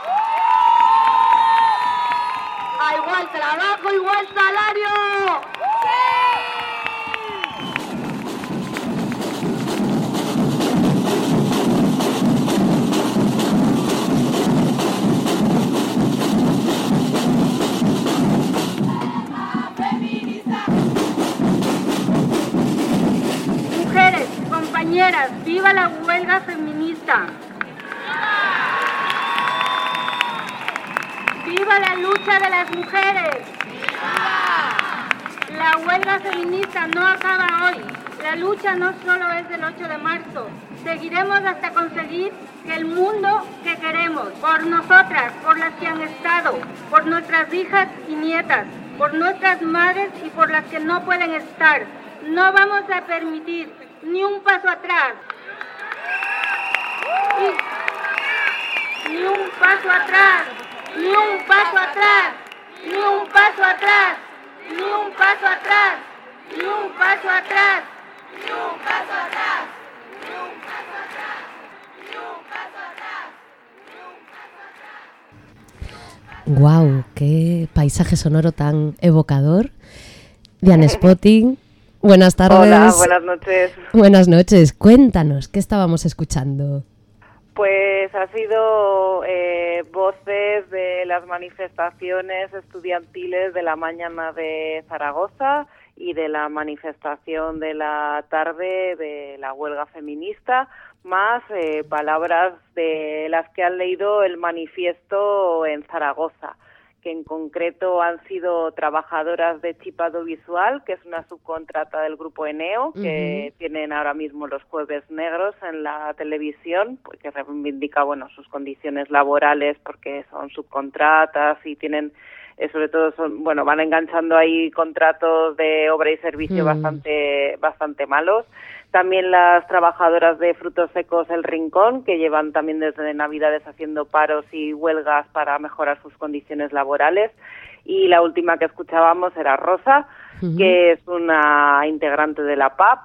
A igual trabajo, igual salario. Mujeres, compañeras, viva la huelga feminista. ¡Viva la lucha de las mujeres! ¡Viva! La huelga feminista no acaba hoy. La lucha no solo es del ocho de marzo. Seguiremos hasta conseguir que el mundo que queremos, por nosotras, por las que han estado, por nuestras hijas y nietas, por nuestras madres y por las que no pueden estar, no vamos a permitir ni un paso atrás. Y, ni un paso atrás. Ni un paso atrás, ni un paso atrás, ni un paso atrás, ni un paso atrás, ni un paso atrás, ni un paso atrás, ni un paso atrás, ni un paso atrás. Guau, qué paisaje sonoro tan evocador. Diane Spotting, buenas tardes. Hola, buenas noches. Buenas noches. Cuéntanos, ¿qué estábamos escuchando? Pues ha sido eh, voces de las manifestaciones estudiantiles de la mañana de Zaragoza y de la manifestación de la tarde de la huelga feminista, más eh, palabras de las que han leído el manifiesto en Zaragoza, que en concreto han sido trabajadoras de Chip Audiovisual, que es una subcontrata del grupo Eneo, que uh-huh. tienen ahora mismo los jueves negros en la televisión, pues, que reivindica bueno sus condiciones laborales porque son subcontratas y tienen, eh, sobre todo son bueno van enganchando ahí contratos de obra y servicio uh-huh. bastante bastante malos. También las trabajadoras de Frutos Secos El Rincón, que llevan también desde Navidades haciendo paros y huelgas para mejorar sus condiciones laborales. Y la última que escuchábamos era Rosa, uh-huh. que es una integrante de la P A P,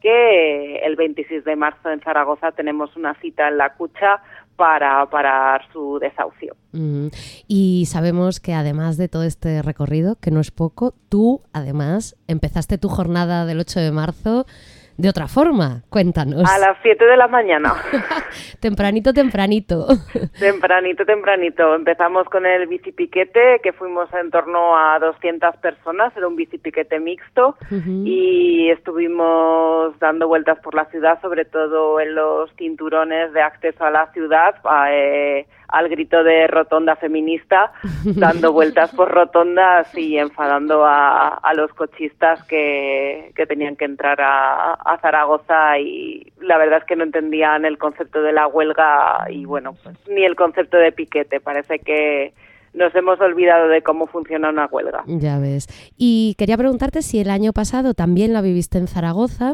porque el veintiséis de marzo en Zaragoza tenemos una cita en la Cucha para parar su desahucio. Uh-huh. Y sabemos que además de todo este recorrido, que no es poco, tú además empezaste tu jornada del ocho de marzo de otra forma. Cuéntanos. A las siete de la mañana. tempranito, tempranito. Tempranito, tempranito. Empezamos con el bicipiquete, que fuimos en torno a doscientas personas, era un bicipiquete mixto, uh-huh. y estuvimos dando vueltas por la ciudad, sobre todo en los cinturones de acceso a la ciudad, a, eh, al grito de rotonda feminista, dando vueltas por rotondas y enfadando a, a los cochistas que, que tenían que entrar a, a Zaragoza, y la verdad es que no entendían el concepto de la huelga y bueno, pues ni el concepto de piquete. Parece que nos hemos olvidado de cómo funciona una huelga. Ya ves. Y quería preguntarte si el año pasado también la viviste en Zaragoza.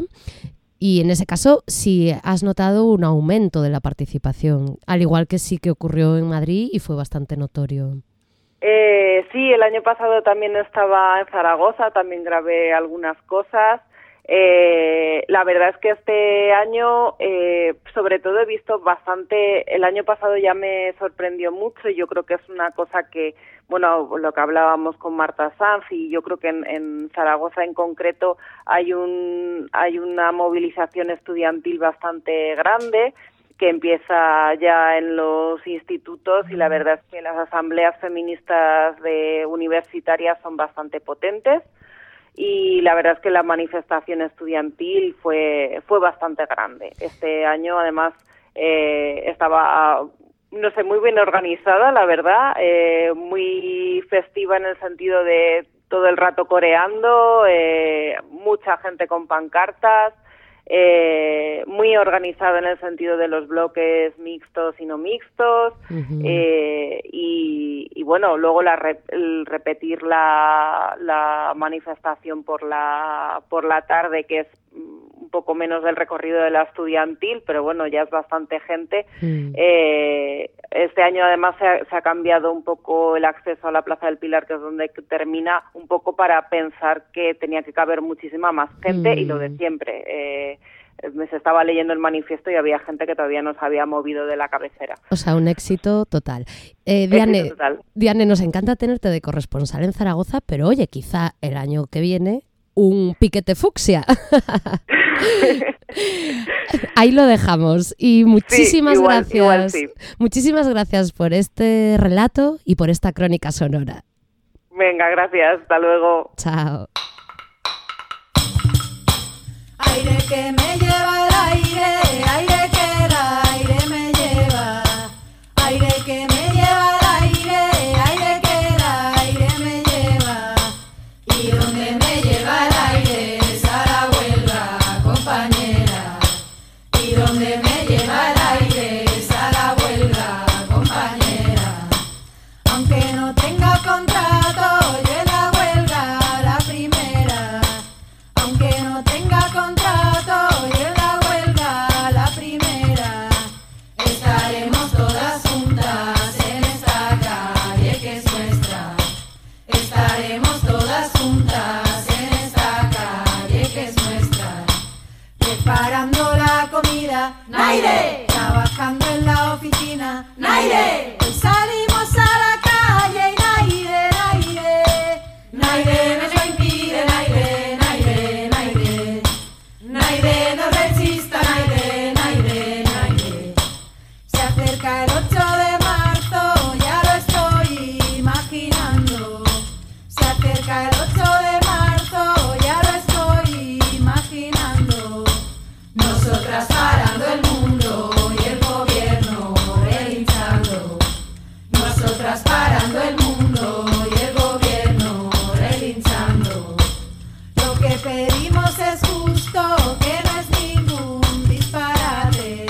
Y en ese caso, si has notado un aumento de la participación, al igual que sí que ocurrió en Madrid y fue bastante notorio. Eh, sí, el año pasado también estaba en Zaragoza, también grabé algunas cosas. Eh, la verdad es que este año, eh, sobre todo he visto bastante, el año pasado ya me sorprendió mucho y yo creo que es una cosa que, bueno, lo que hablábamos con Marta Sanz, y yo creo que en, en Zaragoza en concreto hay un hay una movilización estudiantil bastante grande que empieza ya en los institutos, y la verdad es que las asambleas feministas de universitarias son bastante potentes. Y la verdad es que la manifestación estudiantil fue fue bastante grande. Este año, además, eh, estaba, no sé, muy bien organizada, la verdad, eh, muy festiva en el sentido de todo el rato coreando, eh, mucha gente con pancartas, eh, muy organizada en el sentido de los bloques mixtos y no mixtos, uh-huh. eh, y, y bueno, luego la re, el repetir la, la manifestación por la por la tarde, que es un poco menos del recorrido de la estudiantil, pero bueno, ya es bastante gente. Mm. Eh, este año además se ha, se ha cambiado un poco el acceso a la Plaza del Pilar, que es donde termina, un poco para pensar que tenía que caber muchísima más gente, mm. y lo de siempre. Eh, me se estaba leyendo el manifiesto y había gente que todavía no se había movido de la cabecera. O sea, un éxito total. Eh, Diane, éxito total. Diane, nos encanta tenerte de corresponsal en Zaragoza, pero oye, quizá el año que viene un piquete fucsia. Ahí lo dejamos. Y muchísimas sí, igual, gracias. Igual sí. Muchísimas gracias por este relato y por esta crónica sonora. Venga, gracias. Hasta luego. Chao. Aire que me lleva el aire, aire que el aire me lleva. Aire que me lleva el aire, aire que el aire me lleva. Y donde me lleva el aire es a la huelga, compañera. Y donde me lleva el aire es a la huelga, compañera. Aunque no tenga contrato, yo en la huelga la primera. Aunque no tenga contrato, yo en la huelga la primera. Estaremos todas juntas en esta calle que es nuestra. Estaremos todas juntas en esta calle que es nuestra. Preparando la comida, Naire. Trabajando en la oficina, Naire. Hoy salimos a la calle y Naire, Naire. Naire nos lo impide, Naire, Naire, Naire. Naire nos resista, Naire, Naire, Naire. Se acerca el ocho de marzo, ya lo estoy imaginando. Se acerca el ocho de marzo, ya lo estoy imaginando. Nosotras parando el mundo y el gobierno relinchando. Nosotras parando el mundo y el gobierno relinchando. Lo que pedimos es justo, que no es ningún disparate.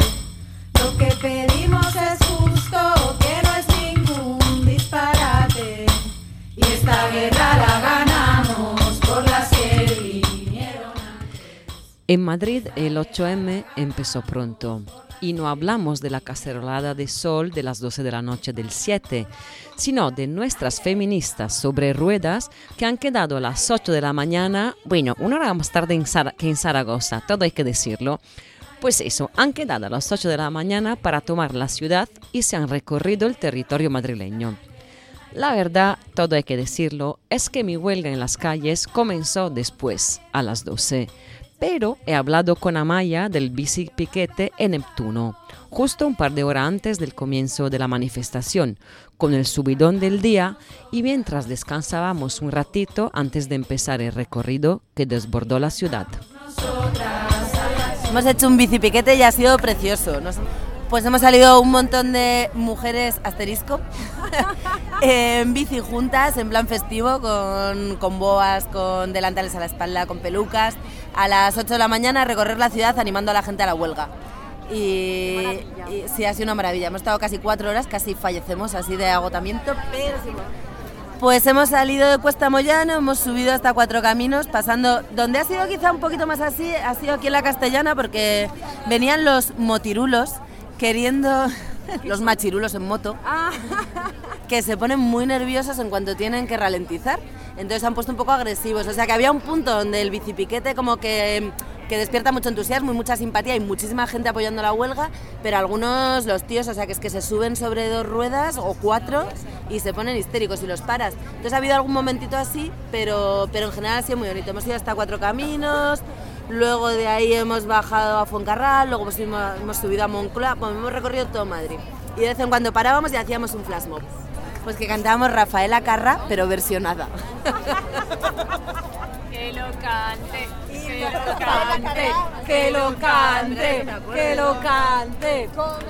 Lo que pedimos es justo, que no es ningún disparate. Y esta guerra la ganamos por las que vinieron antes. En Madrid el ocho eme empezó pronto y no hablamos de la cacerolada de sol de las doce de la noche del siete, sino de nuestras feministas sobre ruedas que han quedado a las ocho de la mañana, bueno, una hora más tarde en Zara- que en Zaragoza, todo hay que decirlo. Pues eso, han quedado a las ocho de la mañana para tomar la ciudad y se han recorrido el territorio madrileño. La verdad, todo hay que decirlo, es que mi huelga en las calles comenzó después, a las doce. Pero he hablado con Amaya del bici piquete en Neptuno, justo un par de horas antes del comienzo de la manifestación, con el subidón del día y mientras descansábamos un ratito antes de empezar el recorrido que desbordó la ciudad. Hemos hecho un bicipiquete y ha sido precioso. Nos, pues hemos salido un montón de mujeres asterisco en bici juntas, en plan festivo, con, con boas, con delantales a la espalda, con pelucas. A las ocho de la mañana a recorrer la ciudad animando a la gente a la huelga. Y, y sí, ha sido una maravilla. Hemos estado casi cuatro horas, casi fallecemos así de agotamiento, pero sí. Pues hemos salido de Cuesta Moyano, hemos subido hasta Cuatro Caminos, pasando, donde ha sido quizá un poquito más así, ha sido aquí en la Castellana, porque venían los motirulos queriendo, los machirulos en moto, que se ponen muy nerviosos en cuanto tienen que ralentizar, entonces se han puesto un poco agresivos, o sea que había un punto donde el bicipiquete como que... que despierta mucho entusiasmo y mucha simpatía y muchísima gente apoyando la huelga, pero algunos, los tíos, o sea, que es que se suben sobre dos ruedas o cuatro y se ponen histéricos y los paras. Entonces ha habido algún momentito así, pero, pero en general ha sido muy bonito. Hemos ido hasta Cuatro Caminos, luego de ahí hemos bajado a Fuencarral, luego hemos, hemos subido a Moncloa, bueno, hemos recorrido todo Madrid. Y de vez en cuando parábamos y hacíamos un flash mob. Pues que cantábamos Rafaela Carrà, pero versionada. Que lo cante, que lo cante, que lo cante, que lo cante.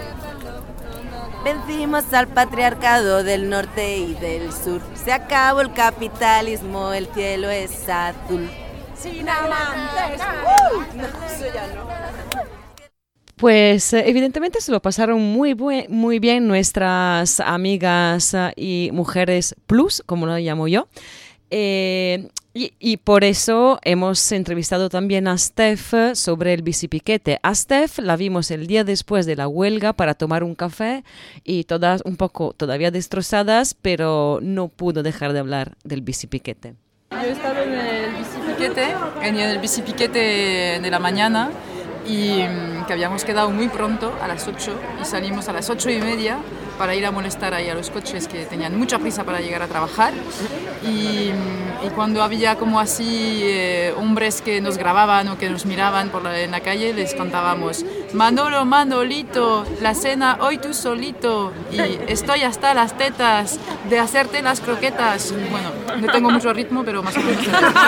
Vencimos al patriarcado del norte y del sur. Se acabó el capitalismo, el cielo es azul. Sin amantes. Uh, no, eso ya no. Pues evidentemente se lo pasaron muy, buen, muy bien nuestras amigas y mujeres plus, como lo llamo yo. Eh, y, y por eso hemos entrevistado también a Steph sobre el bicipiquete. A Steph la vimos el día después de la huelga para tomar un café y todas un poco todavía destrozadas, pero no pudo dejar de hablar del bicipiquete. Yo he estado en el bicipiquete, en el bicipiquete de la mañana, y um, que habíamos quedado muy pronto a las ocho y salimos a las ocho y media para ir a molestar ahí a los coches que tenían mucha prisa para llegar a trabajar y, y cuando había como así eh, hombres que nos grababan o que nos miraban por la, en la calle les cantábamos Manolo, Manolito, la cena hoy tú solito y estoy hasta las tetas de hacerte las croquetas. Bueno, no tengo mucho ritmo, pero más o menos.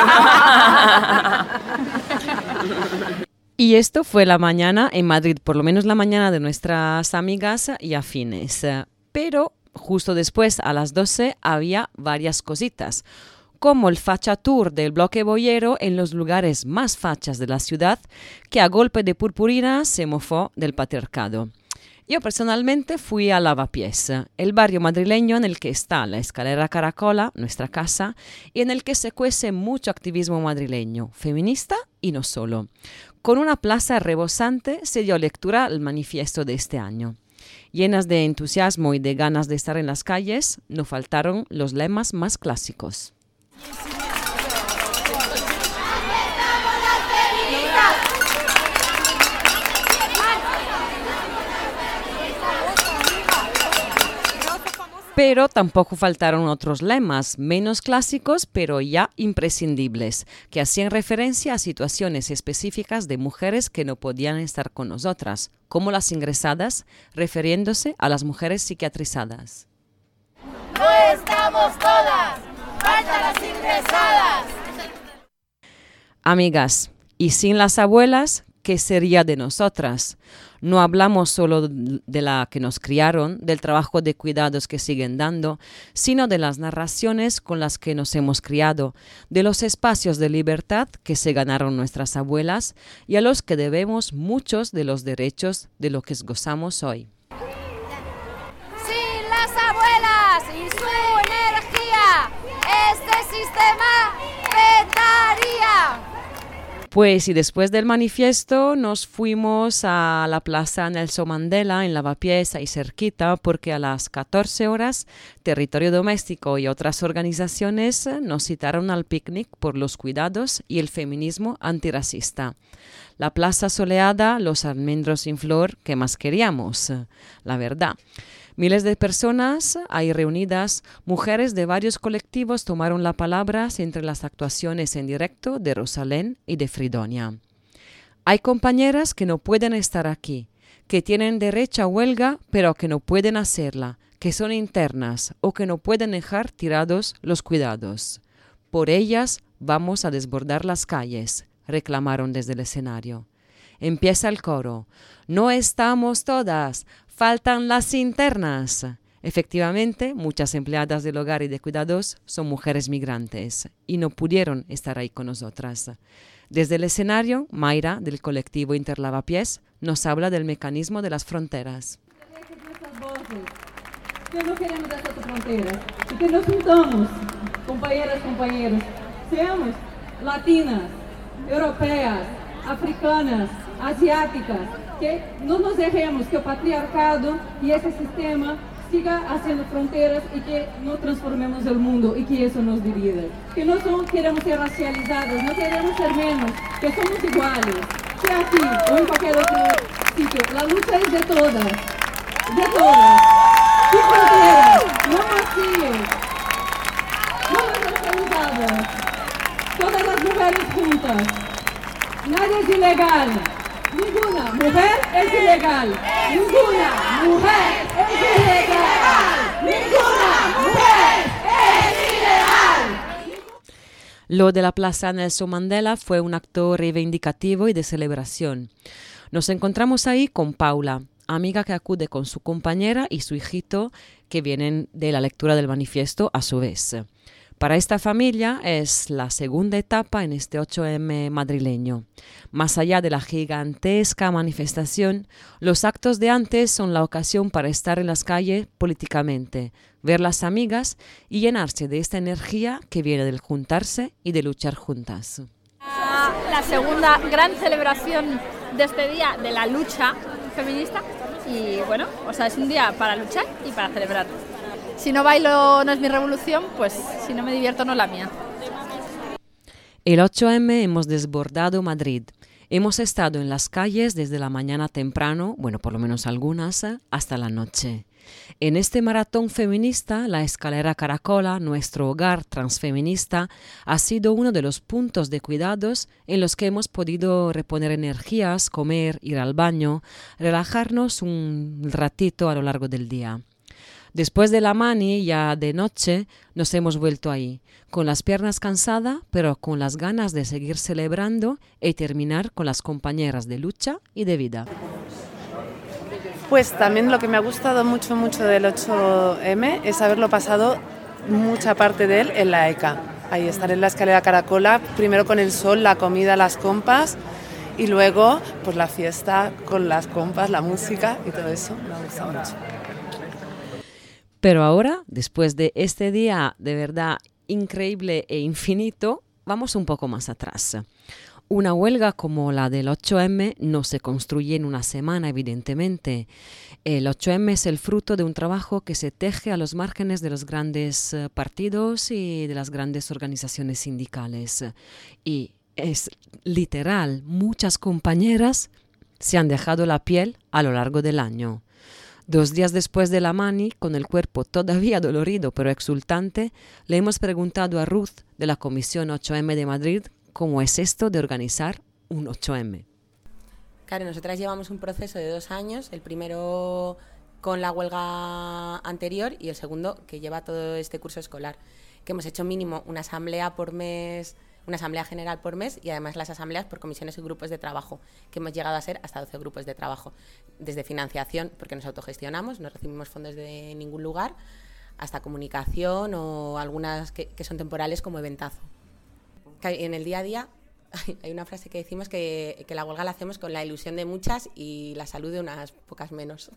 Y esto fue la mañana en Madrid, por lo menos la mañana de nuestras amigas y afines. Pero justo después, a las doce, había varias cositas, como el facha tour del bloque boyero en los lugares más fachas de la ciudad, que a golpe de purpurina se mofó del patriarcado. Yo personalmente fui a Lavapiés, el barrio madrileño en el que está la escalera Caracola, nuestra casa, y en el que se cuece mucho activismo madrileño, feminista y no solo. Con una plaza rebosante se dio lectura al manifiesto de este año. Llenas de entusiasmo y de ganas de estar en las calles, no faltaron los lemas más clásicos. Pero tampoco faltaron otros lemas, menos clásicos, pero ya imprescindibles, que hacían referencia a situaciones específicas de mujeres que no podían estar con nosotras, como las ingresadas, refiriéndose a las mujeres psiquiatrizadas. ¡No estamos todas! ¡Faltan las ingresadas! Amigas, y sin las abuelas, ¿qué sería de nosotras? No hablamos solo de la que nos criaron, del trabajo de cuidados que siguen dando, sino de las narraciones con las que nos hemos criado, de los espacios de libertad que se ganaron nuestras abuelas y a los que debemos muchos de los derechos de lo que gozamos hoy. Sin las abuelas y su energía, este sistema petaría. Pues y después del manifiesto nos fuimos a la Plaza Nelson Mandela en Lavapiés, ahí cerquita, porque a las catorce horas Territorio Doméstico y otras organizaciones nos citaron al picnic por los cuidados y el feminismo antirracista. La plaza soleada, los almendros sin flor, ¿qué más queríamos? La verdad. Miles de personas ahí reunidas, mujeres de varios colectivos tomaron la palabra entre las actuaciones en directo de Rosalén y de Fridonia. Hay compañeras que no pueden estar aquí, que tienen derecho a huelga pero que no pueden hacerla, que son internas o que no pueden dejar tirados los cuidados. Por ellas vamos a desbordar las calles, reclamaron desde el escenario. Empieza el coro. No estamos todas. Faltan las internas. Efectivamente, muchas empleadas del hogar y de cuidados son mujeres migrantes y no pudieron estar ahí con nosotras. Desde el escenario, Mayra, del colectivo Interlavapiés, nos habla del mecanismo de las fronteras. Que no queremos estas fronteras y que nos juntamos, compañeras, compañeros, seamos latinas, europeas, africanas, asiáticas, que no nos dejemos que el patriarcado y ese sistema siga haciendo fronteras y que no transformemos el mundo y que eso nos divida. Que no son, queremos ser racializadas, no queremos ser menos, que somos iguales, sea aquí o en cualquier otro sitio. La lucha es de todas, de todas. Sin fronteras, no vacíos, no racializadas, todas las mujeres juntas. Nadie es ilegal. Ninguna mujer es ilegal. Ninguna mujer es ilegal. Ninguna mujer es ilegal. Lo de la Plaza Nelson Mandela fue un acto reivindicativo y de celebración. Nos encontramos ahí con Paula, amiga que acude con su compañera y su hijito que vienen de la lectura del manifiesto a su vez. Para esta familia es la segunda etapa en este ocho eme madrileño. Más allá de la gigantesca manifestación, los actos de antes son la ocasión para estar en las calles políticamente, ver las amigas y llenarse de esta energía que viene del juntarse y de luchar juntas. La segunda gran celebración de este día de la lucha feminista y bueno, o sea, es un día para luchar y para celebrar. Si no bailo no es mi revolución, pues si no me divierto no es la mía. El ocho eme hemos desbordado Madrid. Hemos estado en las calles desde la mañana temprano, bueno, por lo menos algunas, hasta la noche. En este maratón feminista, la escalera Caracola, nuestro hogar transfeminista, ha sido uno de los puntos de cuidados en los que hemos podido reponer energías, comer, ir al baño, relajarnos un ratito a lo largo del día. Después de la mani, ya de noche, nos hemos vuelto ahí, con las piernas cansadas, pero con las ganas de seguir celebrando y terminar con las compañeras de lucha y de vida. Pues también lo que me ha gustado mucho, mucho del ocho eme es haberlo pasado mucha parte de él en la E C A. Ahí estar en la escalera Caracola, primero con el sol, la comida, las compas y luego pues la fiesta con las compas, la música y todo eso. Me ha gustado mucho. Pero ahora, después de este día de verdad increíble e infinito, vamos un poco más atrás. Una huelga como la del ocho eme no se construye en una semana, evidentemente. El ocho eme es el fruto de un trabajo que se teje a los márgenes de los grandes partidos y de las grandes organizaciones sindicales. Y es literal, muchas compañeras se han dejado la piel a lo largo del año. Dos días después de la mani, con el cuerpo todavía dolorido pero exultante, le hemos preguntado a Ruth de la Comisión ocho eme de Madrid cómo es esto de organizar un ocho eme. Claro, nosotras llevamos un proceso de dos años, el primero con la huelga anterior y el segundo que lleva todo este curso escolar, que hemos hecho mínimo una asamblea por mes, una asamblea general por mes y además las asambleas por comisiones y grupos de trabajo, que hemos llegado a ser hasta doce grupos de trabajo, desde financiación, porque nos autogestionamos, no recibimos fondos de ningún lugar, hasta comunicación o algunas que, que son temporales como Eventazo. En el día a día hay una frase que decimos que, que la huelga la hacemos con la ilusión de muchas y la salud de unas pocas menos.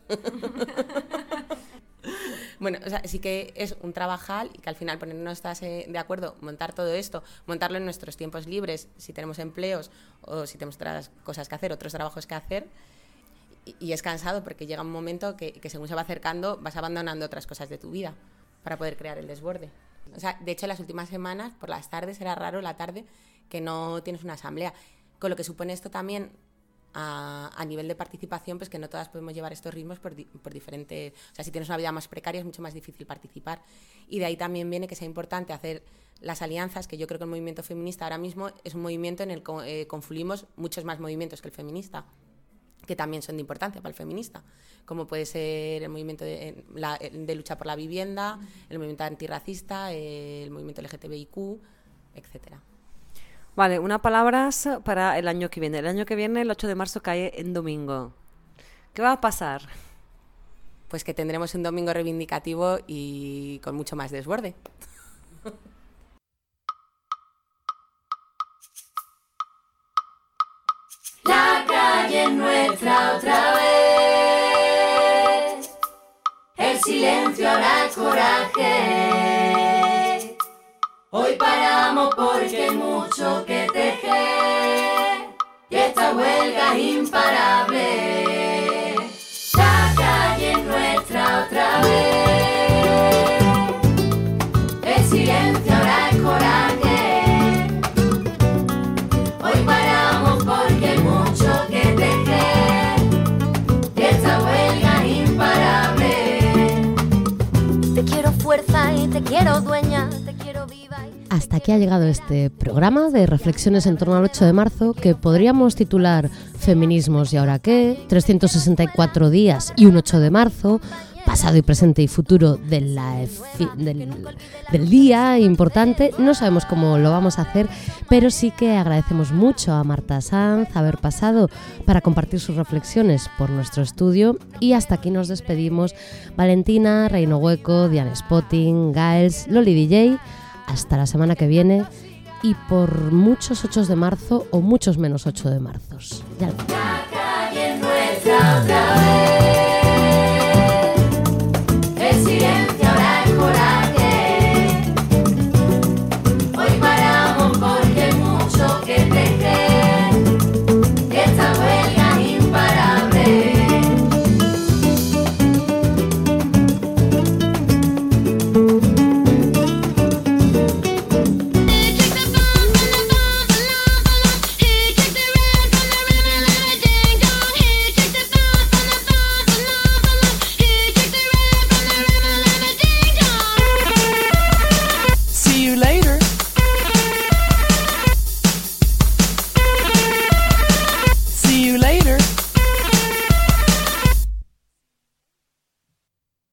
Bueno, o sea, sí que es un trabajal y que al final ponernos de acuerdo, montar todo esto, montarlo en nuestros tiempos libres, si tenemos empleos o si tenemos otras cosas que hacer, otros trabajos que hacer. Y, y es cansado porque llega un momento que, que según se va acercando vas abandonando otras cosas de tu vida para poder crear el desborde. O sea, de hecho, las últimas semanas, por las tardes, era raro la tarde que no tienes una asamblea. Con lo que supone esto también a, a nivel de participación, pues que no todas podemos llevar estos ritmos por, di, por diferentes... O sea, si tienes una vida más precaria es mucho más difícil participar. Y de ahí también viene que sea importante hacer las alianzas, que yo creo que el movimiento feminista ahora mismo es un movimiento en el que eh, confluimos muchos más movimientos que el feminista, que también son de importancia para el feminista, como puede ser el movimiento de, la, de lucha por la vivienda, el movimiento antirracista, el movimiento ele ge te be i cu, etcétera. Vale, una palabra para el año que viene. El año que viene, el ocho de marzo, cae en domingo. ¿Qué va a pasar? Pues que tendremos un domingo reivindicativo y con mucho más desborde. La calle es nuestra otra vez, el silencio ahora es coraje. Hoy paramos porque hay mucho que tejer y esta huelga es imparable. La calle es nuestra otra vez, el silencio ahora es coraje. Hoy paramos porque hay mucho que tejer y esta huelga es imparable. Te quiero fuerza y te quiero dueña, te quiero viva. Hasta aquí ha llegado este programa de reflexiones en torno al ocho de marzo que podríamos titular Feminismos y ahora qué, trescientos sesenta y cuatro días y un ocho de marzo, pasado y presente y futuro de la efi- del, del día importante. No sabemos cómo lo vamos a hacer, pero sí que agradecemos mucho a Marta Sanz haber pasado para compartir sus reflexiones por nuestro estudio y hasta aquí nos despedimos Valentina, Reino Hueco, Diane Spotting, Giles, Loli D J. Hasta la semana que viene y por muchos ocho de marzo o muchos menos ocho de marzos. Ya lo... La calle es nuestra otra vez.